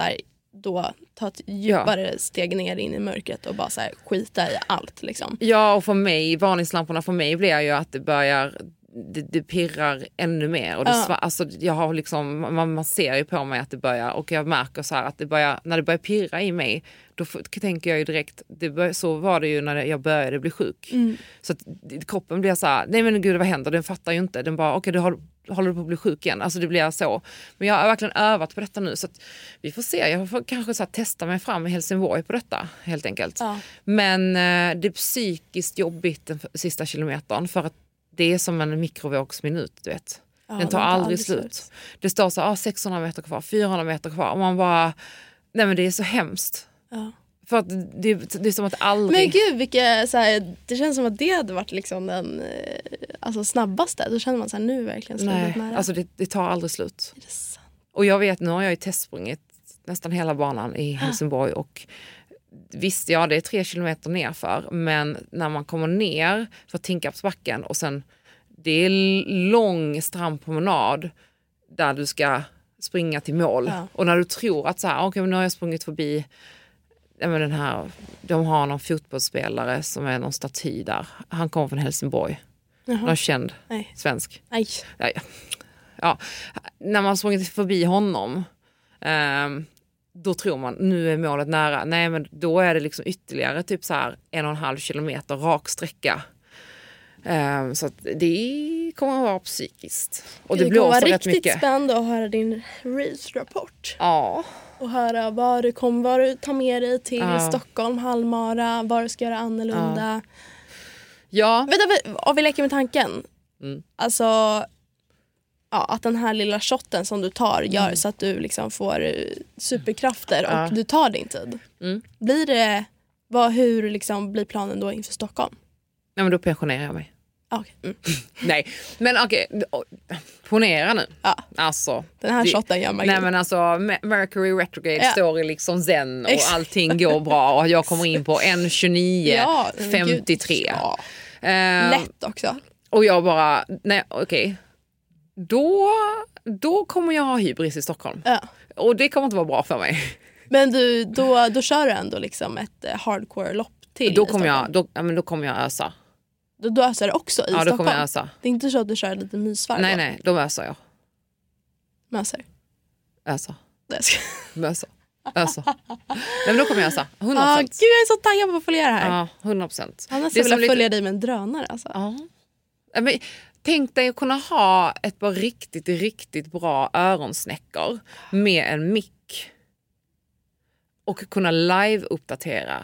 då ta ett djupare ja. steg ner in i mörkret och bara så här, skita i allt liksom. Ja, och för mig, varningslamporna för mig blir ju att det börjar, det, det pirrar ännu mer. Och det ja. alltså, jag har liksom, man, man ser ju på mig att det börjar, och jag märker så här att det börjar, när det börjar pirra i mig, då f- tänker jag ju direkt, det bör, så var det ju när jag började bli sjuk. Mm. Så att kroppen blir så här, nej men gud vad händer, den fattar ju inte, den bara, okej okay, du har håller du på att bli sjuk igen. Alltså det blir så. Men jag har verkligen övat på detta nu, så att vi får se. Jag får kanske så här testa mig fram i Helsingborg på detta, helt enkelt. Ja. Men eh, det är psykiskt jobbigt den sista kilometern, för att det är som en mikrovågsminut, du vet. Ja, den tar aldrig, aldrig slut. slut. Det står så här, ah, sexhundra meter kvar, fyrahundra meter kvar. Och man bara, nej men det är så hemskt. Ja. För att det, det är som att aldrig... Men gud, vilka, så här, det känns som att det hade varit liksom den alltså, snabbaste. Då känner man så här, nu verkligen Nej, nära. Alltså det, det tar aldrig slut. Och jag vet, nu har jag ju testsprungit nästan hela banan i Helsingborg. Och visst, ja det är tre kilometer nerför. Men när man kommer ner för Tinkarpsbacken och sen det är lång strandpromenad där du ska springa till mål. Ja. Och när du tror att så här, okej okay, men nu har jag sprungit förbi... Men den här, de har någon fotbollsspelare som är någon staty där. Han kommer från Helsingborg. Jaha. Någon känd Nej. svensk. Nej. Ja, ja. Ja. När man sprungit förbi honom, um, då tror man nu är målet nära. Nej, men då är det liksom ytterligare typ så här en och en halv kilometer rak sträcka. Um, så att det kommer att vara psykiskt. Och det, det blåser rätt mycket. Det kommer vara riktigt spännande att höra din race-rapport. Ja. Och höra vad du kommer, vad du tar med dig till ja. Stockholm, halvmara, vad du ska göra annorlunda. Ja. Vänta, om vi leker med tanken. Mm. Alltså, ja, att den här lilla shotten som du tar gör mm. så att du liksom får superkrafter och ja. du tar din tid. Mm. Blir det, vad, hur liksom blir planen då inför Stockholm? Ja, men då pensionerar jag mig. Okay. Mm. Nej, men okej, okay. Ponera nu. Ja. Alltså, den här shotten gör man. Nej men alltså, Mercury retrograde ja. står i liksom zen och allting går bra och jag kommer in på en tjugonio ja, femtiotre. Ja. Uh, Lätt också. Och jag bara, nej okej. Okay. Då, då kommer jag ha hybris i Stockholm. Ja. Och det kommer inte vara bra för mig. Men du, då, då kör du ändå liksom ett hardcore-lopp till då kommer jag, då, ja, men då kommer jag ösa. Då, då ösar du också i ja, Stockholm? Då kommer jag ösa. Det är inte så att du kör lite mysvarv? Nej, nej, då ösar jag. Möser? Ösa. Det ska... Mösa. Ösa. Nej, men då kommer jag ösa. hundra procent. Ah, gud, jag är så taggad på att följa det här. Ja, hundra procent. Annars vill jag lite... följa dig med en drönare. Alltså. Ja. Men, tänk dig att kunna ha ett par riktigt, riktigt bra öronsnäckor med en mick. Och kunna live-uppdatera.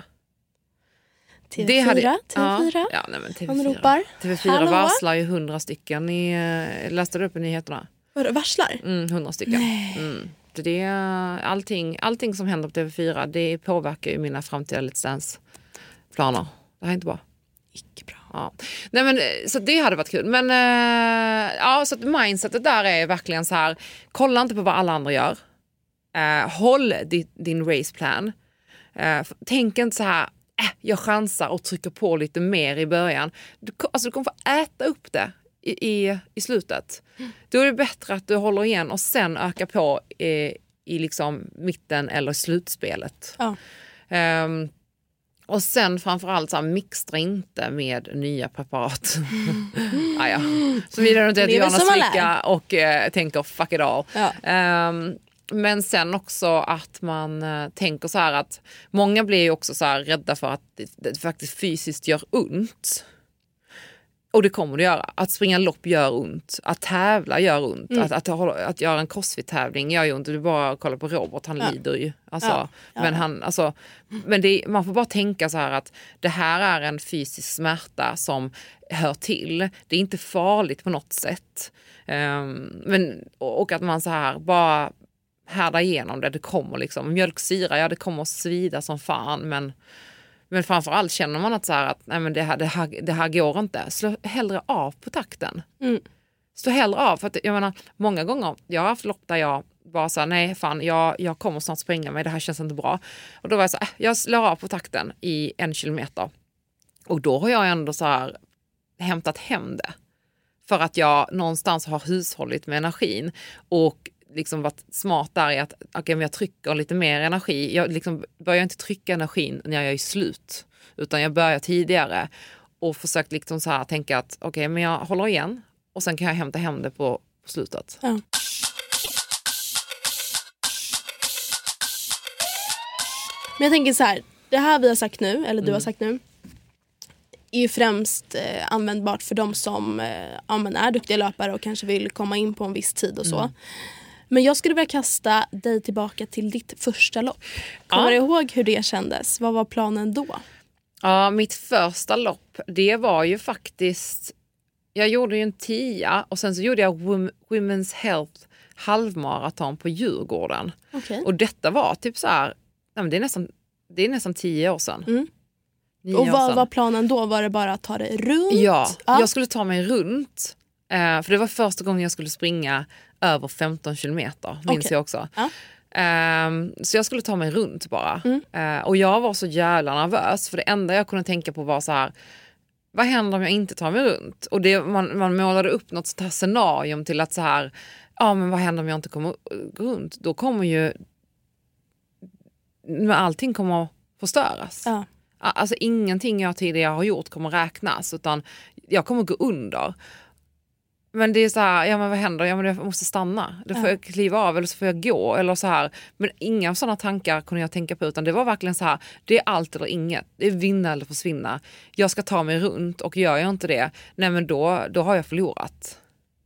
T V fyra, hade, T V fyra. Ja, ja, nej, men T V fyra. Han ropar. T V fyra Hallå? Varslar ju hundra stycken. Ni äh, läste upp i nyheterna. Vadå, varslar? Mm, hundra stycken. Mm. Det är allting, allting som händer på T V fyra, det påverkar ju mina framtida Let's Dance-planer. Det här är inte bra. Icke bra. Ja. Nej, men, så det hade varit kul. Men äh, ja, så att mindsetet där är verkligen så här, kolla inte på vad alla andra gör. Äh, håll din, din raceplan. Äh, tänk inte så här, Äh, jag chansar och trycker på lite mer i början. Du, alltså, du kommer få äta upp det i, i, i slutet. Mm. Då är det bättre att du håller igen och sen ökar på i, i liksom mitten eller slutspelet. Ja. Um, och sen framförallt så här, mixtra inte med nya preparat. Mm. ah, ja. Så vidare du inte äter gärna slicka och uh, tänker fuck it all. Ja. Um, Men sen också att man äh, tänker så här att många blir ju också så här rädda för att det, det faktiskt fysiskt gör ont. Och det kommer det göra. Att springa lopp gör ont. Att tävla gör ont. Mm. Att, att, att, att göra en crossfit-tävling gör ju ont. Du bara kolla på Robert, han ja. lider ju. Alltså, ja. Ja. Men, han, alltså, men det, man får bara tänka så här att det här är en fysisk smärta som hör till. Det är inte farligt på något sätt. Um, men, och att man så här bara härda igenom det. Det kommer liksom mjölksyra, ja det kommer att svida som fan, men men framförallt känner man att så här att nej men det här, det här det här går inte. Slå hellre av på takten. Mm. Slå hellre av, för att jag menar många gånger jag har haft lopp där jag bara så här, nej fan jag jag kommer snart springa mig, det här känns inte bra. Och då var jag så här, jag slår av på takten i en kilometer. Och då har jag ändå så här hämtat hem det. För att jag någonstans har hushållit med energin och liksom varit smart där i att okay, om jag trycker lite mer energi, jag liksom börjar inte trycka energin när jag är slut, utan jag börjar tidigare och försökt liksom så här tänka att okej, okay, men jag håller igen och sen kan jag hämta hem det på, på slutet. Ja. Men jag tänker så här, det här vi har sagt nu, eller du mm. har sagt nu, är ju främst eh, användbart för de som eh, ja, men är duktiga löpare och kanske vill komma in på en viss tid och så. Mm. Men jag skulle vilja kasta dig tillbaka till ditt första lopp. Kommer ja. du ihåg hur det kändes? Vad var planen då? Ja, mitt första lopp, det var ju faktiskt, jag gjorde ju en tia och sen så gjorde jag Women's Health halvmaraton på Djurgården. Okay. Och detta var typ så här, nej, det är nästan, det är nästan tio år sedan. Mm. Och vad var planen då? Var det bara att ta det runt? Ja, ja. jag skulle ta mig runt. Eh, för det var första gången jag skulle springa över femton kilometer, minns okay. jag också. Ja. Eh, så jag skulle ta mig runt bara. Mm. Eh, och jag var så jävla nervös. För det enda jag kunde tänka på var så här, vad händer om jag inte tar mig runt? Och det, man, man målade upp något sånt här scenarium till att så här, ja men vad händer om jag inte kommer runt? Då kommer ju, allting kommer att förstöras. Ja. Alltså ingenting jag tidigare har gjort kommer räknas, utan jag kommer gå under. Men det är så här, ja men vad händer? Ja men jag måste stanna. Då får ja. jag kliva av eller så får jag gå eller så här. Men inga sådana tankar kunde jag tänka på, utan det var verkligen så här, det är allt eller inget. Det är vinna eller försvinna. Jag ska ta mig runt och gör jag inte det, nej men då, då har jag förlorat.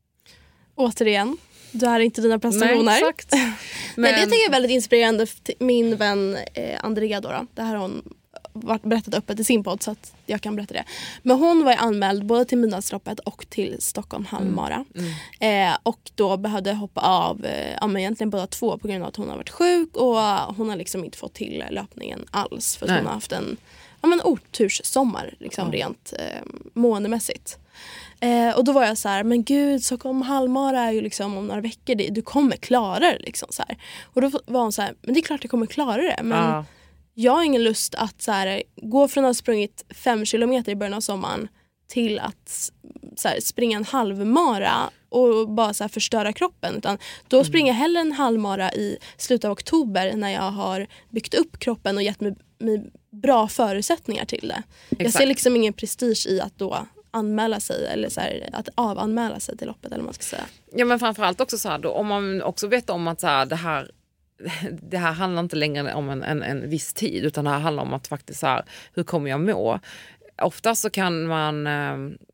Återigen, du är inte dina prestationer. Nej, exakt. Men... Nej, det tycker jag är väldigt inspirerande. Min vän eh, Andrea då, då. Det här har hon varit berättat öppet i sin podd så att jag kan berätta det. Men hon var ju anmäld både till Midnattsloppet och till Stockholm halvmara. Mm. Mm. Eh, och då behövde hoppa av eh, ja, men egentligen båda två på grund av att hon har varit sjuk och hon har liksom inte fått till löpningen alls för att hon har haft en ja, men oturssommar liksom mm. rent eh, måendemässigt. Eh, och då var jag så här, men gud, Stockholm halvmara är ju liksom om några veckor, du kommer klara det liksom så här. Och då var hon så här, men det är klart jag kommer klara det, men ja. jag har ingen lust att så här, gå från att ha sprungit fem kilometer i början av sommaren till att så här, springa en halvmara och bara så här, förstöra kroppen. Utan då mm. springer jag hellre en halvmara i slutet av oktober när jag har byggt upp kroppen och gett mig, mig bra förutsättningar till det. Exakt. Jag ser liksom ingen prestige i att då anmäla sig eller så här, att avanmäla sig till loppet eller vad man ska säga. Ja, men framförallt också så här då, om man också vet om att så här, det här det här handlar inte längre om en, en, en viss tid, utan det här handlar om att faktiskt så här, hur kommer jag må? Ofta så kan man eh,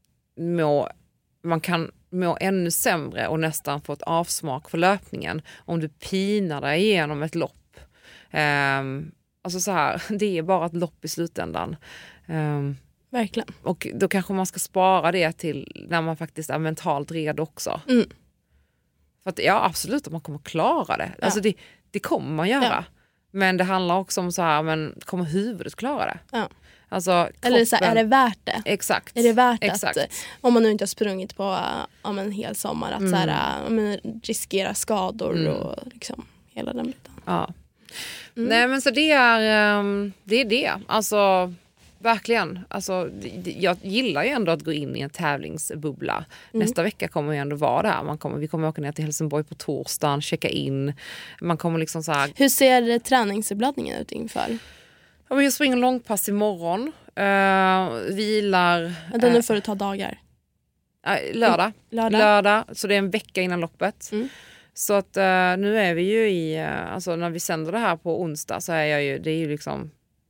må man kan må ännu sämre och nästan få ett avsmak för löpningen om du pinar dig igenom ett lopp. Eh, alltså så här, det är bara ett lopp i slutändan. Eh, Verkligen. Och då kanske man ska spara det till när man faktiskt är mentalt redo också. Mm. För att ja, absolut att man kommer klara det. Ja. Alltså det, det kommer man göra. Ja. Men det handlar också om så här, men kommer huvudet klara det? Ja. Alltså, kroppen... Eller så här, är det värt det? Exakt. Är det värt Exakt. att, om man nu inte har sprungit på om en hel sommar, att mm. så här, men, riskera skador mm. och liksom hela den biten. Ja. Mm. Nej, men så det är det. Är det. Alltså... Verkligen. Alltså, jag gillar ju ändå att gå in i en tävlingsbubbla. Mm. Nästa vecka kommer vi ändå vara där. Man kommer, vi kommer åka ner till Helsingborg på torsdagen, checka in. Man kommer liksom så här... Hur ser träningsuppladdningen ut inför? Ja, men jag springer långpass imorgon. Uh, vilar... Vänta, nu får du ta dagar. Uh, lördag. lördag. Lördag. Så det är en vecka innan loppet. Mm. Så att uh, nu är vi ju i... Uh, alltså när vi sänder det här på onsdag så är jag ju... Det är ju liksom...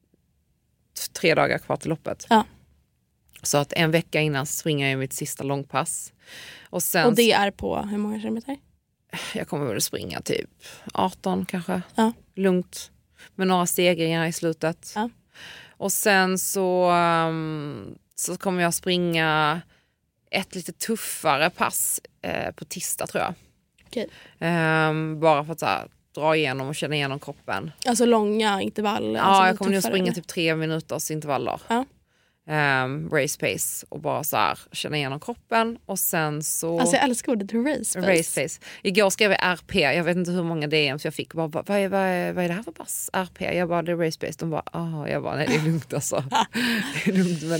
tre dagar kvar till loppet. Ja. Så att en vecka innan springer jag mitt sista långpass. Och, sen, och det är på hur många kilometer? Jag kommer väl springa typ arton kanske. Ja. Lugnt. Med några stegringar i slutet. Ja. Och sen så, um, så kommer jag springa ett lite tuffare pass eh, på tisdag tror jag. Okej. Um, bara för att så här, dra igenom och känna igenom kroppen. Alltså långa intervaller? Ja, alltså jag kommer nu springa eller? typ tre minuters intervaller. Ja. Um, race pace och bara så här känna igenom kroppen och sen så alltså jag älskar ordet race pace. race pace. Igår skrev jag R P, jag vet inte hur många D Ms jag fick, bara, vad, är, vad, är, vad är det här för pass? R P, jag bara det är race pace, de bara ah, jag bara nej det är lugnt alltså. Det är lugnt, men,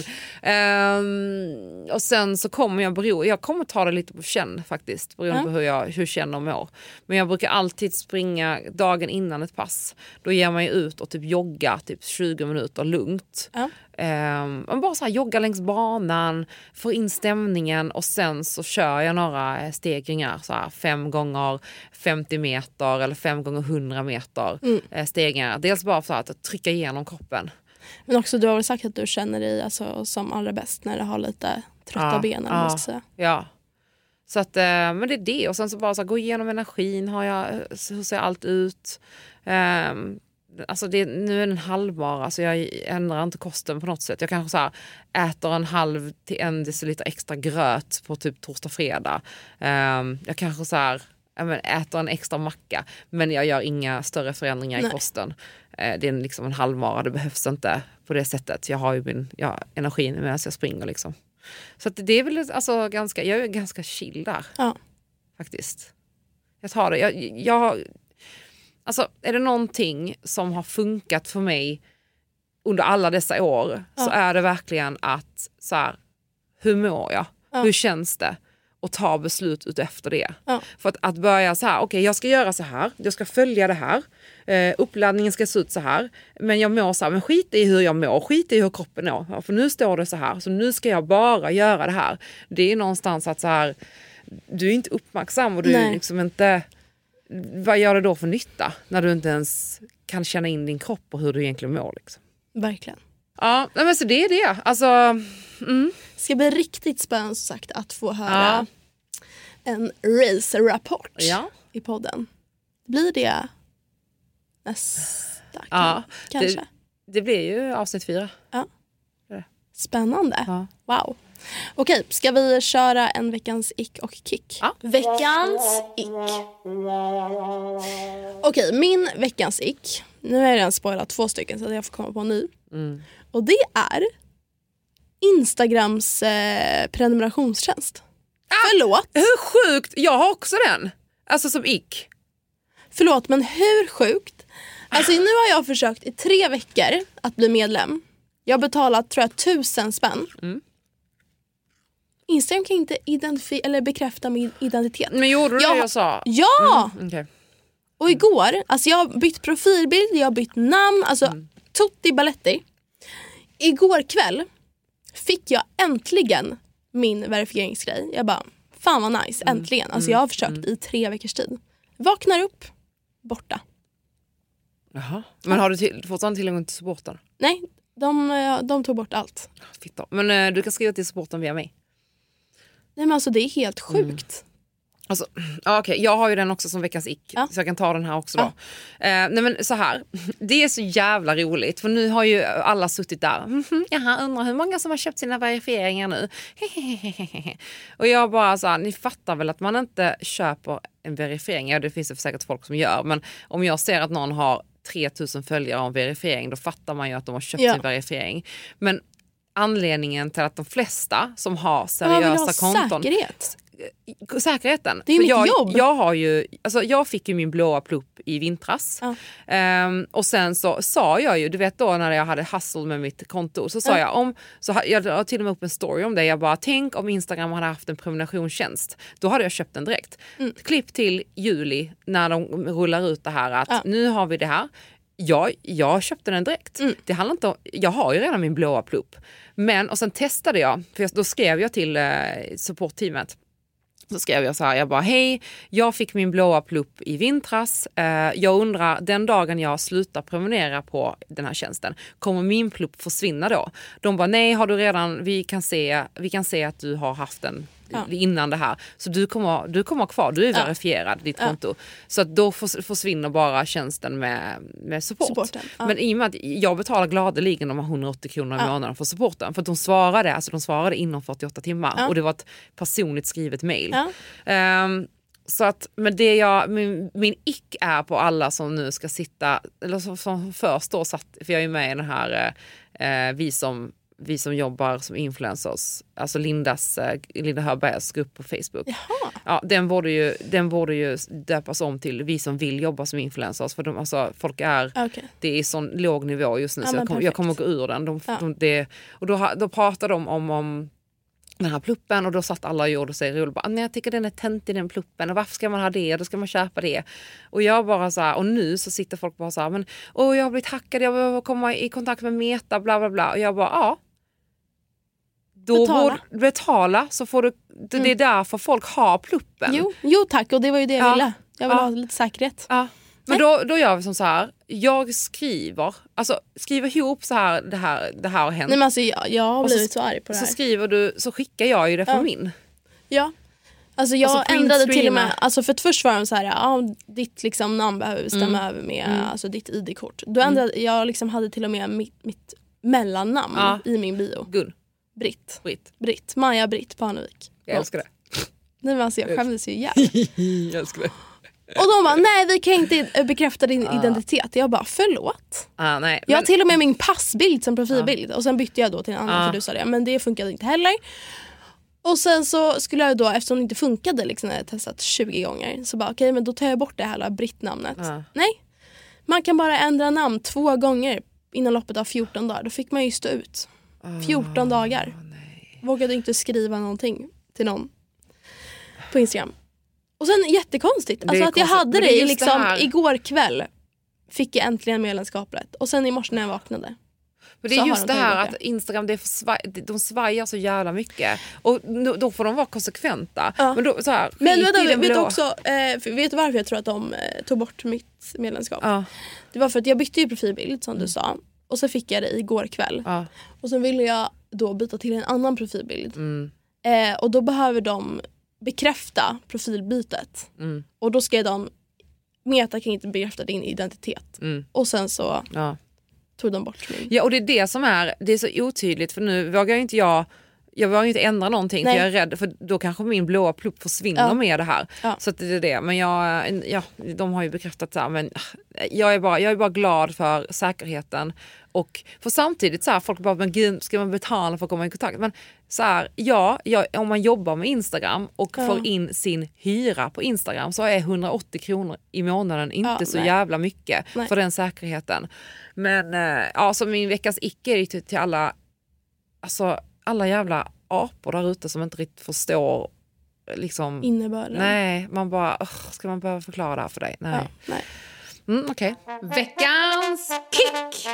um, och sen så kommer jag bero, jag kommer ta det lite på känn faktiskt beroende mm. på hur jag hur känner och mår, men jag brukar alltid springa dagen innan ett pass, då ger man ju ut och typ jogga typ tjugo minuter lugnt. Mm. Um, man bara så här jogga längs banan, få in stämningen och sen så kör jag några stegringar så här fem gånger femtio meter eller fem gånger hundra meter mm. stegringar. Dels bara för att trycka igenom kroppen. Men också du har väl sagt att du känner dig alltså, som allra bäst när du har lite trötta ja, ben eller ja, måste säga. Ja. Så att, men det är det och sen så bara så här, gå igenom energin, har jag, hur ser allt ut? Um, Alltså det, nu är det en halvmara, alltså jag ändrar inte kosten på något sätt. Jag kanske så här, äter en halv till en deciliter extra gröt på typ torsdag, fredag. Um, jag kanske så här, jag men, äter en extra macka, men jag gör inga större förändringar Nej. i kosten. Uh, det är liksom en halvmara, det behövs inte på det sättet. Jag har ju min ja, energin medan jag springer liksom. Så att det är väl alltså ganska, jag är ganska chill där. Ja. Faktiskt. Jag tar det, jag... jag Alltså är det någonting som har funkat för mig under alla dessa år ja. så är det verkligen att så här, hur mår jag? Ja. Hur känns det? Och ta beslut ut efter det. Ja. För att, att börja så här, okej okay, jag ska göra så här, jag ska följa det här. Eh, uppladdningen ska se ut så här. Men jag mår så här, men skit i hur jag mår, skit i hur kroppen mår. Ja, för nu står det så här, så nu ska jag bara göra det här. Det är någonstans att så här, du är inte uppmärksam och du är liksom inte... Vad gör det då för nytta när du inte ens kan känna in din kropp och hur du egentligen mår liksom? Verkligen. Ja, men så det är det. Alltså, mm. ska bli riktigt spännande som sagt att få höra ja. en race-rapport ja. i podden. Blir det nästa ja, kanske? Det, det blir ju avsnitt fyra. Ja. Spännande. Ja. Wow. Okej, ska vi köra en veckans ick och kick? Ja. Veckans ick. Okej, min veckans ick. Nu har jag redan spoilat två stycken så att jag får komma på en ny. Mm. Och det är Instagrams eh, prenumerationstjänst. Ah, Förlåt. Hur sjukt? Jag har också den. Alltså som ick. Förlåt, men hur sjukt? Alltså nu har jag försökt i tre veckor att bli medlem. Jag har betalat tror jag tusen spänn. Mm. Instagram kan inte identifiera eller bekräfta min identitet. Men gjorde du jag, det jag sa? Ja! Mm, okay. Och igår, alltså jag har bytt profilbild, jag har bytt namn, alltså mm. tutti balletti. Igår kväll fick jag äntligen min verifieringsgrej. Jag bara, fan vad nice, mm. äntligen. Alltså jag har försökt mm. i tre veckors tid. Vaknar upp, borta. Jaha. Men har du till, fortfarande tillgång till supporten? Nej, de, de tog bort allt. Fitta. Men uh, du kan skriva till supporten via mig. Nej men alltså det är helt sjukt. Mm. Alltså, ja, okej, jag har ju den också som veckans ick ja. Så jag kan ta den här också då. Ja. Eh, nej men så här, det är så jävla roligt. För nu har ju alla suttit där. Mm-hmm, jaha, undrar hur många som har köpt sina verifieringar nu. Och jag bara så här, ni fattar väl att man inte köper en verifiering. Ja, det finns det säkert folk som gör. Men om jag ser att någon har tre tusen följare av verifiering, då fattar man ju att de har köpt ja. sin verifiering. Men anledningen till att de flesta som har seriösa konton... Säkerhet. Säkerheten. Det är mitt jag, jobb. Jag, har ju, alltså jag fick ju min blåa plupp i vintras. Ja. Um, och sen så sa jag ju, du vet då när jag hade hustle med mitt konto, så sa ja. jag om, så ha, jag har till och med upp en story om det. Jag bara, tänk om Instagram hade haft en prenumerationstjänst. Då hade jag köpt den direkt. Mm. Klipp till juli när de rullar ut det här att ja. nu har vi det här. Jag, jag köpte den direkt. Mm. Det handlar inte om, jag har ju redan min blåa plupp. Men, och sen testade jag, för då skrev jag till eh, supportteamet. Så skrev jag så här, jag bara, hej, jag fick min blåa plupp i vintras. Eh, jag undrar, den dagen jag slutar prenumerera på den här tjänsten, kommer min plupp försvinna då? De bara, nej, har du redan, vi kan se, vi kan se att du har haft den ja. innan det här. Så du kommer, du kommer kvar, du är ja. verifierad, ditt ja. konto. Så att då försvinner bara tjänsten med, med support. Ja. Men i och med att jag betalar gladeligen de här hundraåttio kronor i ja. månaden för supporten. För att de svarade, alltså de svarade inom fyrtioåtta timmar. Ja. Och det var ett personligt skrivet mejl. Ja. Um, så att, men det jag, min, min ick är på alla som nu ska sitta, eller som, som först då satt, för jag är med i den här eh, vi som vi som jobbar som influencers, alltså Lindas, Linda Hörbergs grupp på Facebook. Jaha. Ja, den borde ju, den borde ju döpas om till vi som vill jobba som influencers, för de, alltså, folk är, okay. det är sån låg nivå just nu, ja, så jag, kom, jag kommer gå ur den. De, ja. de, det, och då, då pratar de om, om den här pluppen, och då satt alla och gjorde sig roligt. Bara, nej, jag tycker den är tent i den pluppen, och varför ska man ha det? Då ska man köpa det. Och jag bara så här, och nu så sitter folk bara så här, men åh, jag har blivit hackad, jag behöver komma i kontakt med Meta, bla bla bla. Och jag bara, ja. Då betala. Borde, betala, så får du, det mm. är därför folk har pluppen. Jo, jo tack, och det var ju det jag ja. ville. Jag vill ja. ha lite säkerhet. Ja. Men då, då gör vi som så här, jag skriver, alltså skriver ihop så här, det här, det här har hänt. Nej, men alltså jag, jag har blivit så, så arg på det här. Så skriver du, så skickar jag ju det från ja. min. Ja. Alltså jag alltså, ändrade till och med, alltså för att först var de så här, ja, ditt liksom namn behöver stämma mm. över med mm. alltså ditt I D-kort. Då ändrade, mm. jag liksom hade till och med mitt, mitt mellannamn ja. i min bio. Gun. Britt. Britt. Britt. Maja Britt Parnevik. Jag älskar det. Nej, men alltså jag skämdes ju ihjäl. Jag älskar det. Och de bara, nej vi kan inte bekräfta din ah. identitet. Jag bara, förlåt. Ah, nej, jag har men... till och med min passbild som profilbild. Ah. Och sen bytte jag då till en annan ah. för du sa det. Men det funkade inte heller. Och sen så skulle jag då, eftersom det inte funkade liksom, när jag testat tjugo gånger. Så bara, okej okay, men då tar jag bort det här Britt-namnet. Ah. Nej, man kan bara ändra namn två gånger inom loppet av fjorton dagar. Då fick man ju stå ut. fjorton ah, dagar. Nej. Vågade inte skriva någonting till någon på Instagram. Och sen jättekonstigt. Alltså att jag hade det, det liksom det igår kväll fick jag äntligen medlemskapet. Och sen i morse när jag vaknade. Men det är just det här att Instagram, det är för svaj, de svajar så jävla mycket. Och då får de vara konsekventa. Ja. Men då, så här, men vet du, vet också, eh, för, vet du varför jag tror att de eh, tog bort mitt medlemskap? Ja. Det var för att jag bytte ju profilbild som mm. du sa. Och så fick jag det igår kväll. Ja. Och sen ville jag då byta till en annan profilbild. Mm. Eh, och då behöver de bekräfta profilbytet. Mm. Och då ska de Meta kan inte bekräfta din identitet. Mm. Och sen så ja. tog de bort min. Ja, och det är det som är, det är så otydligt, för nu vågar ju inte jag jag vågar inte ändra någonting. Nej. För jag är rädd, för då kanske min blåa plupp försvinner ja. med det här. Ja. Så att det är det. Men jag, ja, de har ju bekräftat så här, men jag är bara, jag är bara glad för säkerheten. Och för samtidigt så här, folk bara, men gud, ska man betala för att komma i kontakt? Men så här, ja, jag, om man jobbar med Instagram och ja. får in sin hyra på Instagram, så är hundraåttio kronor i månaden inte ja, så nej. jävla mycket nej. för den säkerheten. Men ja, så min veckas icke är till, till alla, alltså alla jävla apor där ute som inte riktigt förstår liksom innebörden. Nej, man bara, oh, ska man behöva förklara det här för dig? Nej. Ja, nej. Mm, okej. Okay. Veckans kick.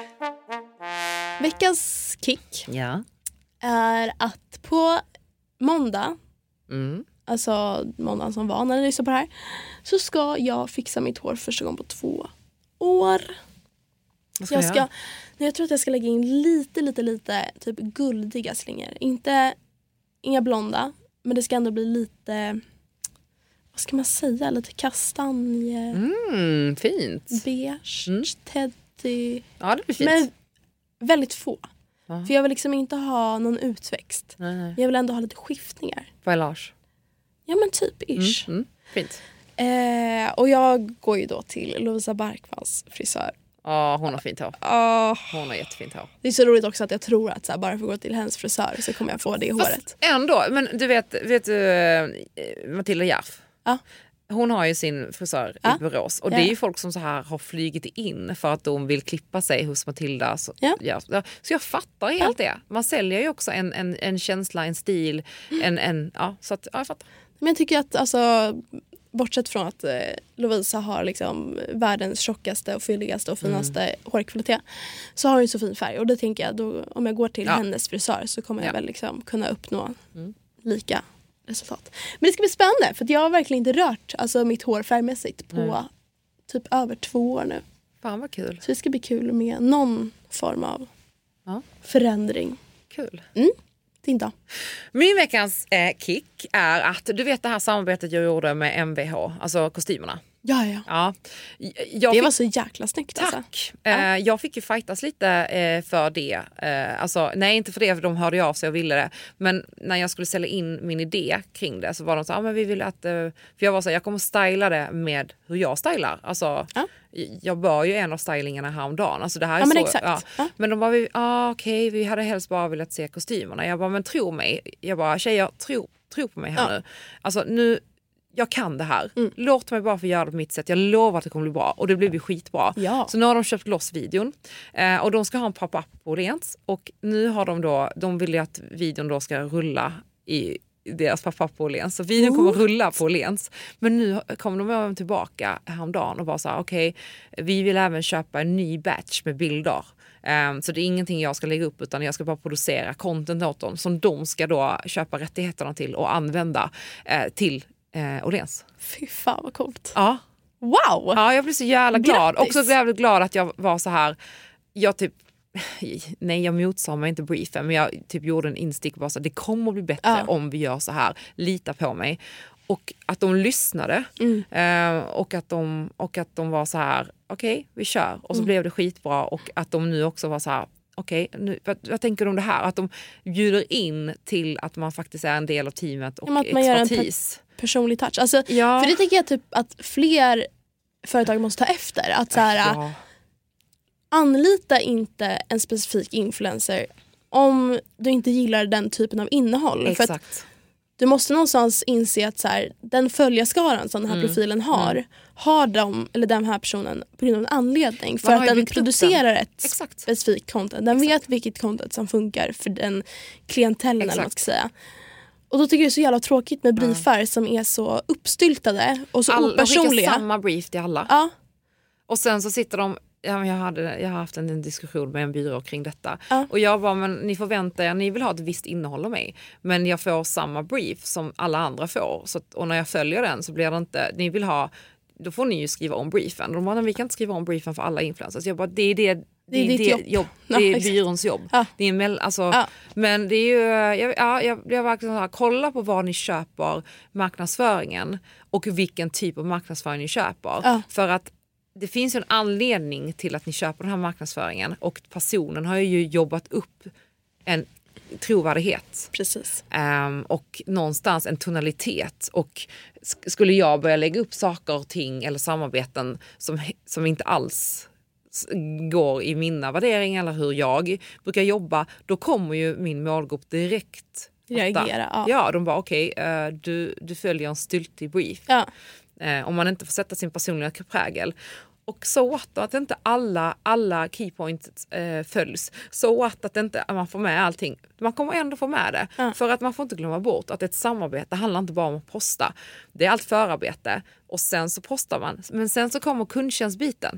Veckans kick ja. är att på måndag, mm. alltså måndagen som var när ni lyssnar på det här, så ska jag fixa mitt hår första gången på två år. Vad ska jag jag ska, nej, jag tror att jag ska lägga in lite, lite, lite typ guldiga slingor. Inte, inga blonda, men det ska ändå bli lite, vad ska man säga, lite kastanj. Mm, fint. Beige, mm. teddy. Ja, det blir fint. Men väldigt få. Aha. För jag vill liksom inte ha någon utväxt. Nej, nej. Jag vill ändå ha lite skiftningar. Bailage. Ja, men typ ish. Mm, mm, fint. Eh, och jag går ju då till Lovisa Barkmans frisör. Ja, oh, hon har fint hår. Oh. Hon har jättefint hår. Det är så roligt också att jag tror att så här, bara för att gå till hennes frisör så kommer jag få det i Fast håret. Ändå, men du vet, vet du Matilda Järf? Ja. Hon har ju sin frisör ja. i Borås. Och ja. det är ju folk som så här har flygit in för att de vill klippa sig hos Matilda. Så, ja. Ja, så jag fattar helt ja. det. Man säljer ju också en, en, en känsla, en stil. En, en, ja, så att, ja, jag fattar. Men jag tycker att alltså, bortsett från att eh, Lovisa har liksom världens tjockaste och fylligaste och finaste mm. hårkvalitet, så har hon ju så fin färg. Och det tänker jag, då, om jag går till ja. hennes frisör så kommer jag ja. väl liksom kunna uppnå mm. lika resultat. Men det ska bli spännande, för jag har verkligen inte rört alltså, mitt hår färgmässigt på mm. typ över två år nu. Fan vad kul. Så det ska bli kul med någon form av ja. förändring. Kul. Mm. Tinta. Min veckans eh, kick är att du vet det här samarbetet jag gjorde med M V H, alltså kostymerna. Ja, ja. ja. Jag det fick... var så jäkla snyggt. Tack. Alltså. Ja. Jag fick ju fightas lite för det. Alltså, nej, inte för det, för de hörde av sig och ville det. Men när jag skulle sälja in min idé kring det så var de så, ah, men vi vill att... För jag var så, jag kommer styla det med hur jag stylar. Alltså, ja. Jag var ju en av stylingarna häromdagen. Alltså, det här är ja, men så, exakt. Ja. Ja. Men de bara, ah, okej, okay, vi hade helst bara velat se kostymerna. Jag bara, men tro mig. Jag bara, tjejer, tro, tro på mig här ja. nu. Alltså, nu... Jag kan det här. Mm. Låt mig bara få göra det på mitt sätt. Jag lovar att det kommer bli bra. Och det blir ju skitbra. Ja. Så nu har de köpt loss videon. Eh, och de ska ha en pop-up på Åhléns. Och nu har de då... De vill ju att videon då ska rulla i deras pop-up på Åhléns. Så videon kommer rulla på Åhléns. Men nu kommer de tillbaka häromdagen och bara så här, okej, okay, vi vill även köpa en ny batch med bilder. Um, så det är ingenting jag ska lägga upp, utan jag ska bara producera content åt dem som de ska då köpa rättigheterna till och använda uh, till Eh, Åhléns. Fy fan vad coolt. Ja. Wow. Ja, jag blev så jävla glad. Grattis. Också blev jag glad att jag var så här. Jag typ nej, jag motsade mig inte briefen, men jag typ gjorde en instick bara så det kommer att bli bättre ja. om vi gör så här. Lita på mig. Och att de lyssnade mm. eh, och att de och att de var så här, okej, okay, vi kör. Och så mm. blev det skitbra, och att de nu också var så här, okej, okay, vad, vad tänker du om det här? Att de bjuder in till att man faktiskt är en del av teamet och att man expertis. Gör en per- personlig touch. Alltså, ja. För det tänker jag typ att fler företag måste ta efter. Att så här, ja. anlita inte en specifik influencer om du inte gillar den typen av innehåll. Exakt. För att du måste någonstans inse att så här, den följarskaran som den här mm. profilen har, mm. har de, eller den här personen på grund av en anledning. För att den producerar den. ett Exakt. specifikt content. Den Exakt. vet vilket content som funkar för den klientellen. Eller vad man ska säga. Och då tycker jag det är så jävla tråkigt med briefar ja. som är så uppstyltade och så All, opersonliga. De skickar samma brief till alla. Ja. Och sen så sitter de... Ja, jag, hade, jag har haft en, en diskussion med en byrå kring detta. Ja. Och jag bara, men ni förväntar er, ni vill ha ett visst innehåll av mig. Men jag får samma brief som alla andra får. Så att, och när jag följer den så blir det inte... Ni vill ha... Då får ni ju skriva om briefen. De bara, vi kan inte skriva om briefen för alla influencers. Jag bara, det är det... Det är, det är ditt jobb. jobb. Det är ja, byråns jobb. Ja. Det är mell- alltså, ja. Men det är ju... Jag, ja, jag blev verkligen så här, kolla på vad ni köper marknadsföringen. Och vilken typ av marknadsföring ni köper. Ja. För att det finns ju en anledning till att ni köper den här marknadsföringen, och personen har ju jobbat upp en trovärdighet. Precis. Um, och någonstans en tonalitet, och skulle jag börja lägga upp saker och ting eller samarbeten som, som inte alls går i mina värderingar eller hur jag brukar jobba, då kommer ju min målgrupp direkt reagera. Ja. ja, de bara okej, okay, uh, du, du följer en styltig brief. Ja. Eh, om man inte får sätta sin personliga prägel. Och så att, att inte alla, alla keypoints eh, följs. Så att, att inte man får med allting. Man kommer ändå få med det. Ja. För att man får inte glömma bort att ett samarbete handlar inte bara om att posta. Det är allt förarbete. Och sen så postar man. Men sen så kommer kundtjänstbiten.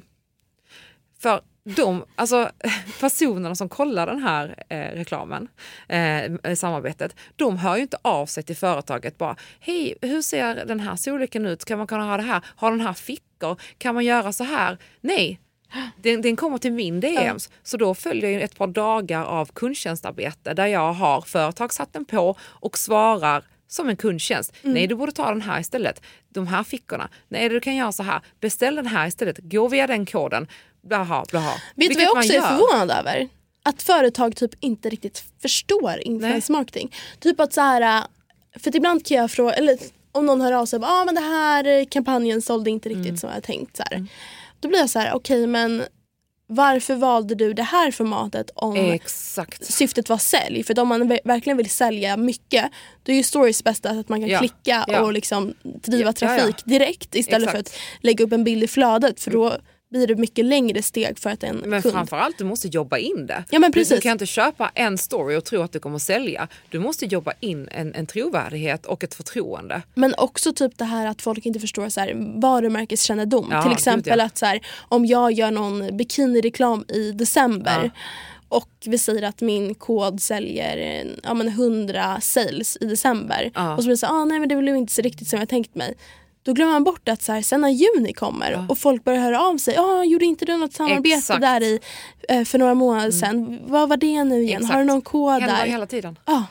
För de, alltså personerna som kollar den här eh, reklamen, eh, samarbetet, de hör ju inte av sig till företaget bara, hej, hur ser den här storleken ut? Kan man kunna ha det här? Har den här fickor? Kan man göra så här? Nej, den, den kommer till min D Ms. Ja. Så då följer jag ett par dagar av kundtjänstarbete där jag har företagshatten på och svarar som en kundtjänst. Mm. Nej, du borde ta den här istället. De här fickorna. Nej, du kan göra så här. Beställ den här istället. Gå via den koden. Blaha, blaha. Vet du vad jag också är förvånad över? Att företag typ inte riktigt förstår influencer marketing. Typ att så här, för att ibland kan jag fråga, eller om någon hör av sig, ah, men det här kampanjen sålde inte riktigt mm. som jag tänkt. Så här. Mm. Då blir jag så här, okej okay, men varför valde du det här formatet om Exakt. syftet var sälj? För om man verkligen vill sälja mycket, då är ju stories bästa att man kan ja. klicka ja. och liksom driva trafik ja, ja. direkt istället Exakt. för att lägga upp en bild i flödet, för då blir det mycket längre steg för att en Men kund... framförallt, du måste jobba in det. Ja, men precis. Du, du kan inte köpa en story och tro att du kommer att sälja. Du måste jobba in en, en trovärdighet och ett förtroende. Men också typ det här att folk inte förstår så här, varumärkeskännedom. Ja, Till exempel ja. att så här, om jag gör någon bikinireklam i december ja. och vi säger att min kod säljer ja, men hundra sales i december. Ja. Och så blir det så ah, nej men det blev inte så riktigt som jag tänkt mig. Då glömmer man bort att så här, sen när juni kommer ja. och folk börjar höra av sig. Ja, ah, gjorde inte du något samarbete Exakt. där i eh, för några månader sedan? Mm. Vad var det nu igen? Exakt. Har du någon kod Händer där? hela tiden. Ah.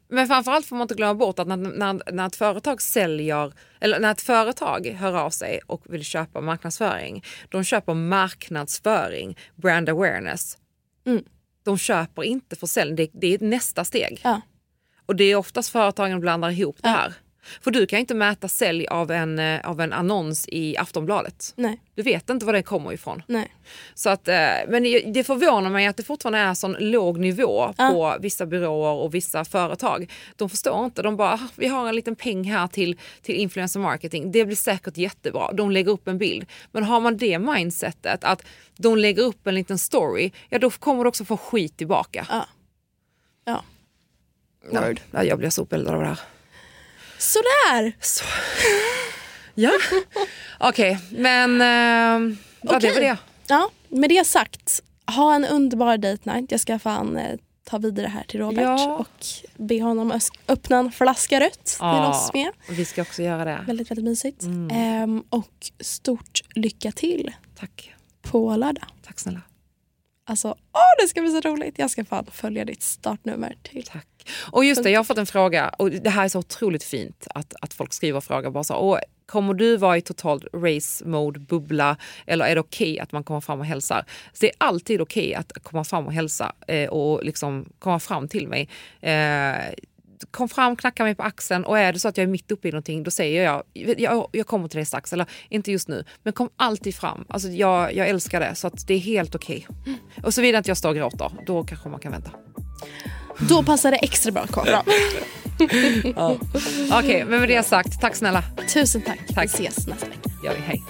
Men framförallt får man inte glömma bort att när, när, när ett företag säljer, eller när ett företag hör av sig och vill köpa marknadsföring, de köper marknadsföring, brand awareness. Mm. De köper inte försäljning, det, det är nästa steg. Ja. Och det är oftast företagen blandar ihop det ja. här. För du kan inte mäta sälj av en, av en annons i Aftonbladet. Nej. Du vet inte var den kommer ifrån. Nej. Så att, men det förvånar mig att det fortfarande är sån låg nivå ja. på vissa byråer och vissa företag. De förstår inte. De bara, vi har en liten peng här till, till influencer marketing. Det blir säkert jättebra. De lägger upp en bild. Men har man det mindsetet att de lägger upp en liten story, ja då kommer du också få skit tillbaka. Ja. Ja. Word. Ja, jag blir så uppeldad av det här. Sådär! Så. Ja, okej. Okay. Men äh, ja, okay. det var det. Ja, med det sagt, ha en underbar date night. Jag ska fan eh, ta vidare här till Robert ja. och be honom ös- öppna en flaska rött ja, till oss med. Vi ska också göra det. Väldigt, väldigt mysigt. Mm. Ehm, och stort lycka till. Tack. På lördag. Tack snälla. Alltså, åh, det ska bli så roligt. Jag ska fan följa ditt startnummer till. Tack. Och just det, jag har fått en fråga. Och det här är så otroligt fint att, att folk skriver frågor bara så. Åh, kommer du vara i total race mode, bubbla? Eller är det okej okay att man kommer fram och hälsar? Så det är alltid okej okay att komma fram och hälsa. Eh, och liksom komma fram till mig. Eh, kom fram, knacka mig på axeln. Och är det så att jag är mitt uppe i någonting, då säger jag, jag, jag kommer till dig strax. Eller inte just nu. Men kom alltid fram. Alltså jag, jag älskar det. Så att det är helt okej. Okay. Mm. Och så vidare att jag står och gråter. Då kanske man kan vänta. Då passar det extra bra kvar. Ja. Ja. Okej, okay, men med det sagt, tack snälla. Tusen tack. tack. Vi ses nästa vecka. Ja, hej.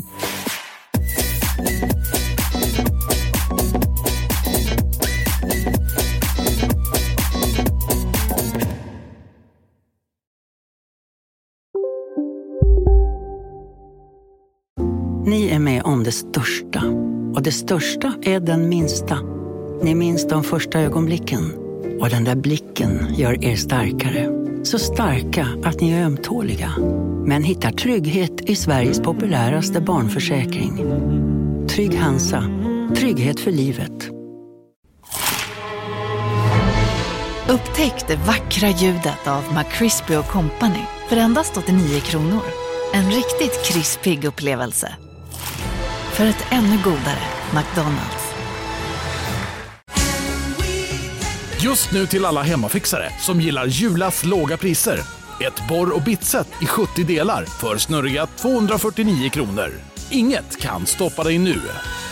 Ni är med om det största. Och det största är den minsta. Ni minns de första ögonblicken. Och den där blicken gör er starkare. Så starka att ni är ömtåliga. Men hittar trygghet i Sveriges populäraste barnförsäkring. Trygg Hansa. Trygghet för livet. Upptäck det vackra ljudet av McCrispy och Company för endast åttionio kronor. En riktigt krispig upplevelse. För ett ännu godare McDonald's. Just nu till alla hemmafixare som gillar Julas låga priser. Ett borr- och bitset i sjuttio delar för snurriga tvåhundrafyrtionio kronor. Inget kan stoppa dig nu.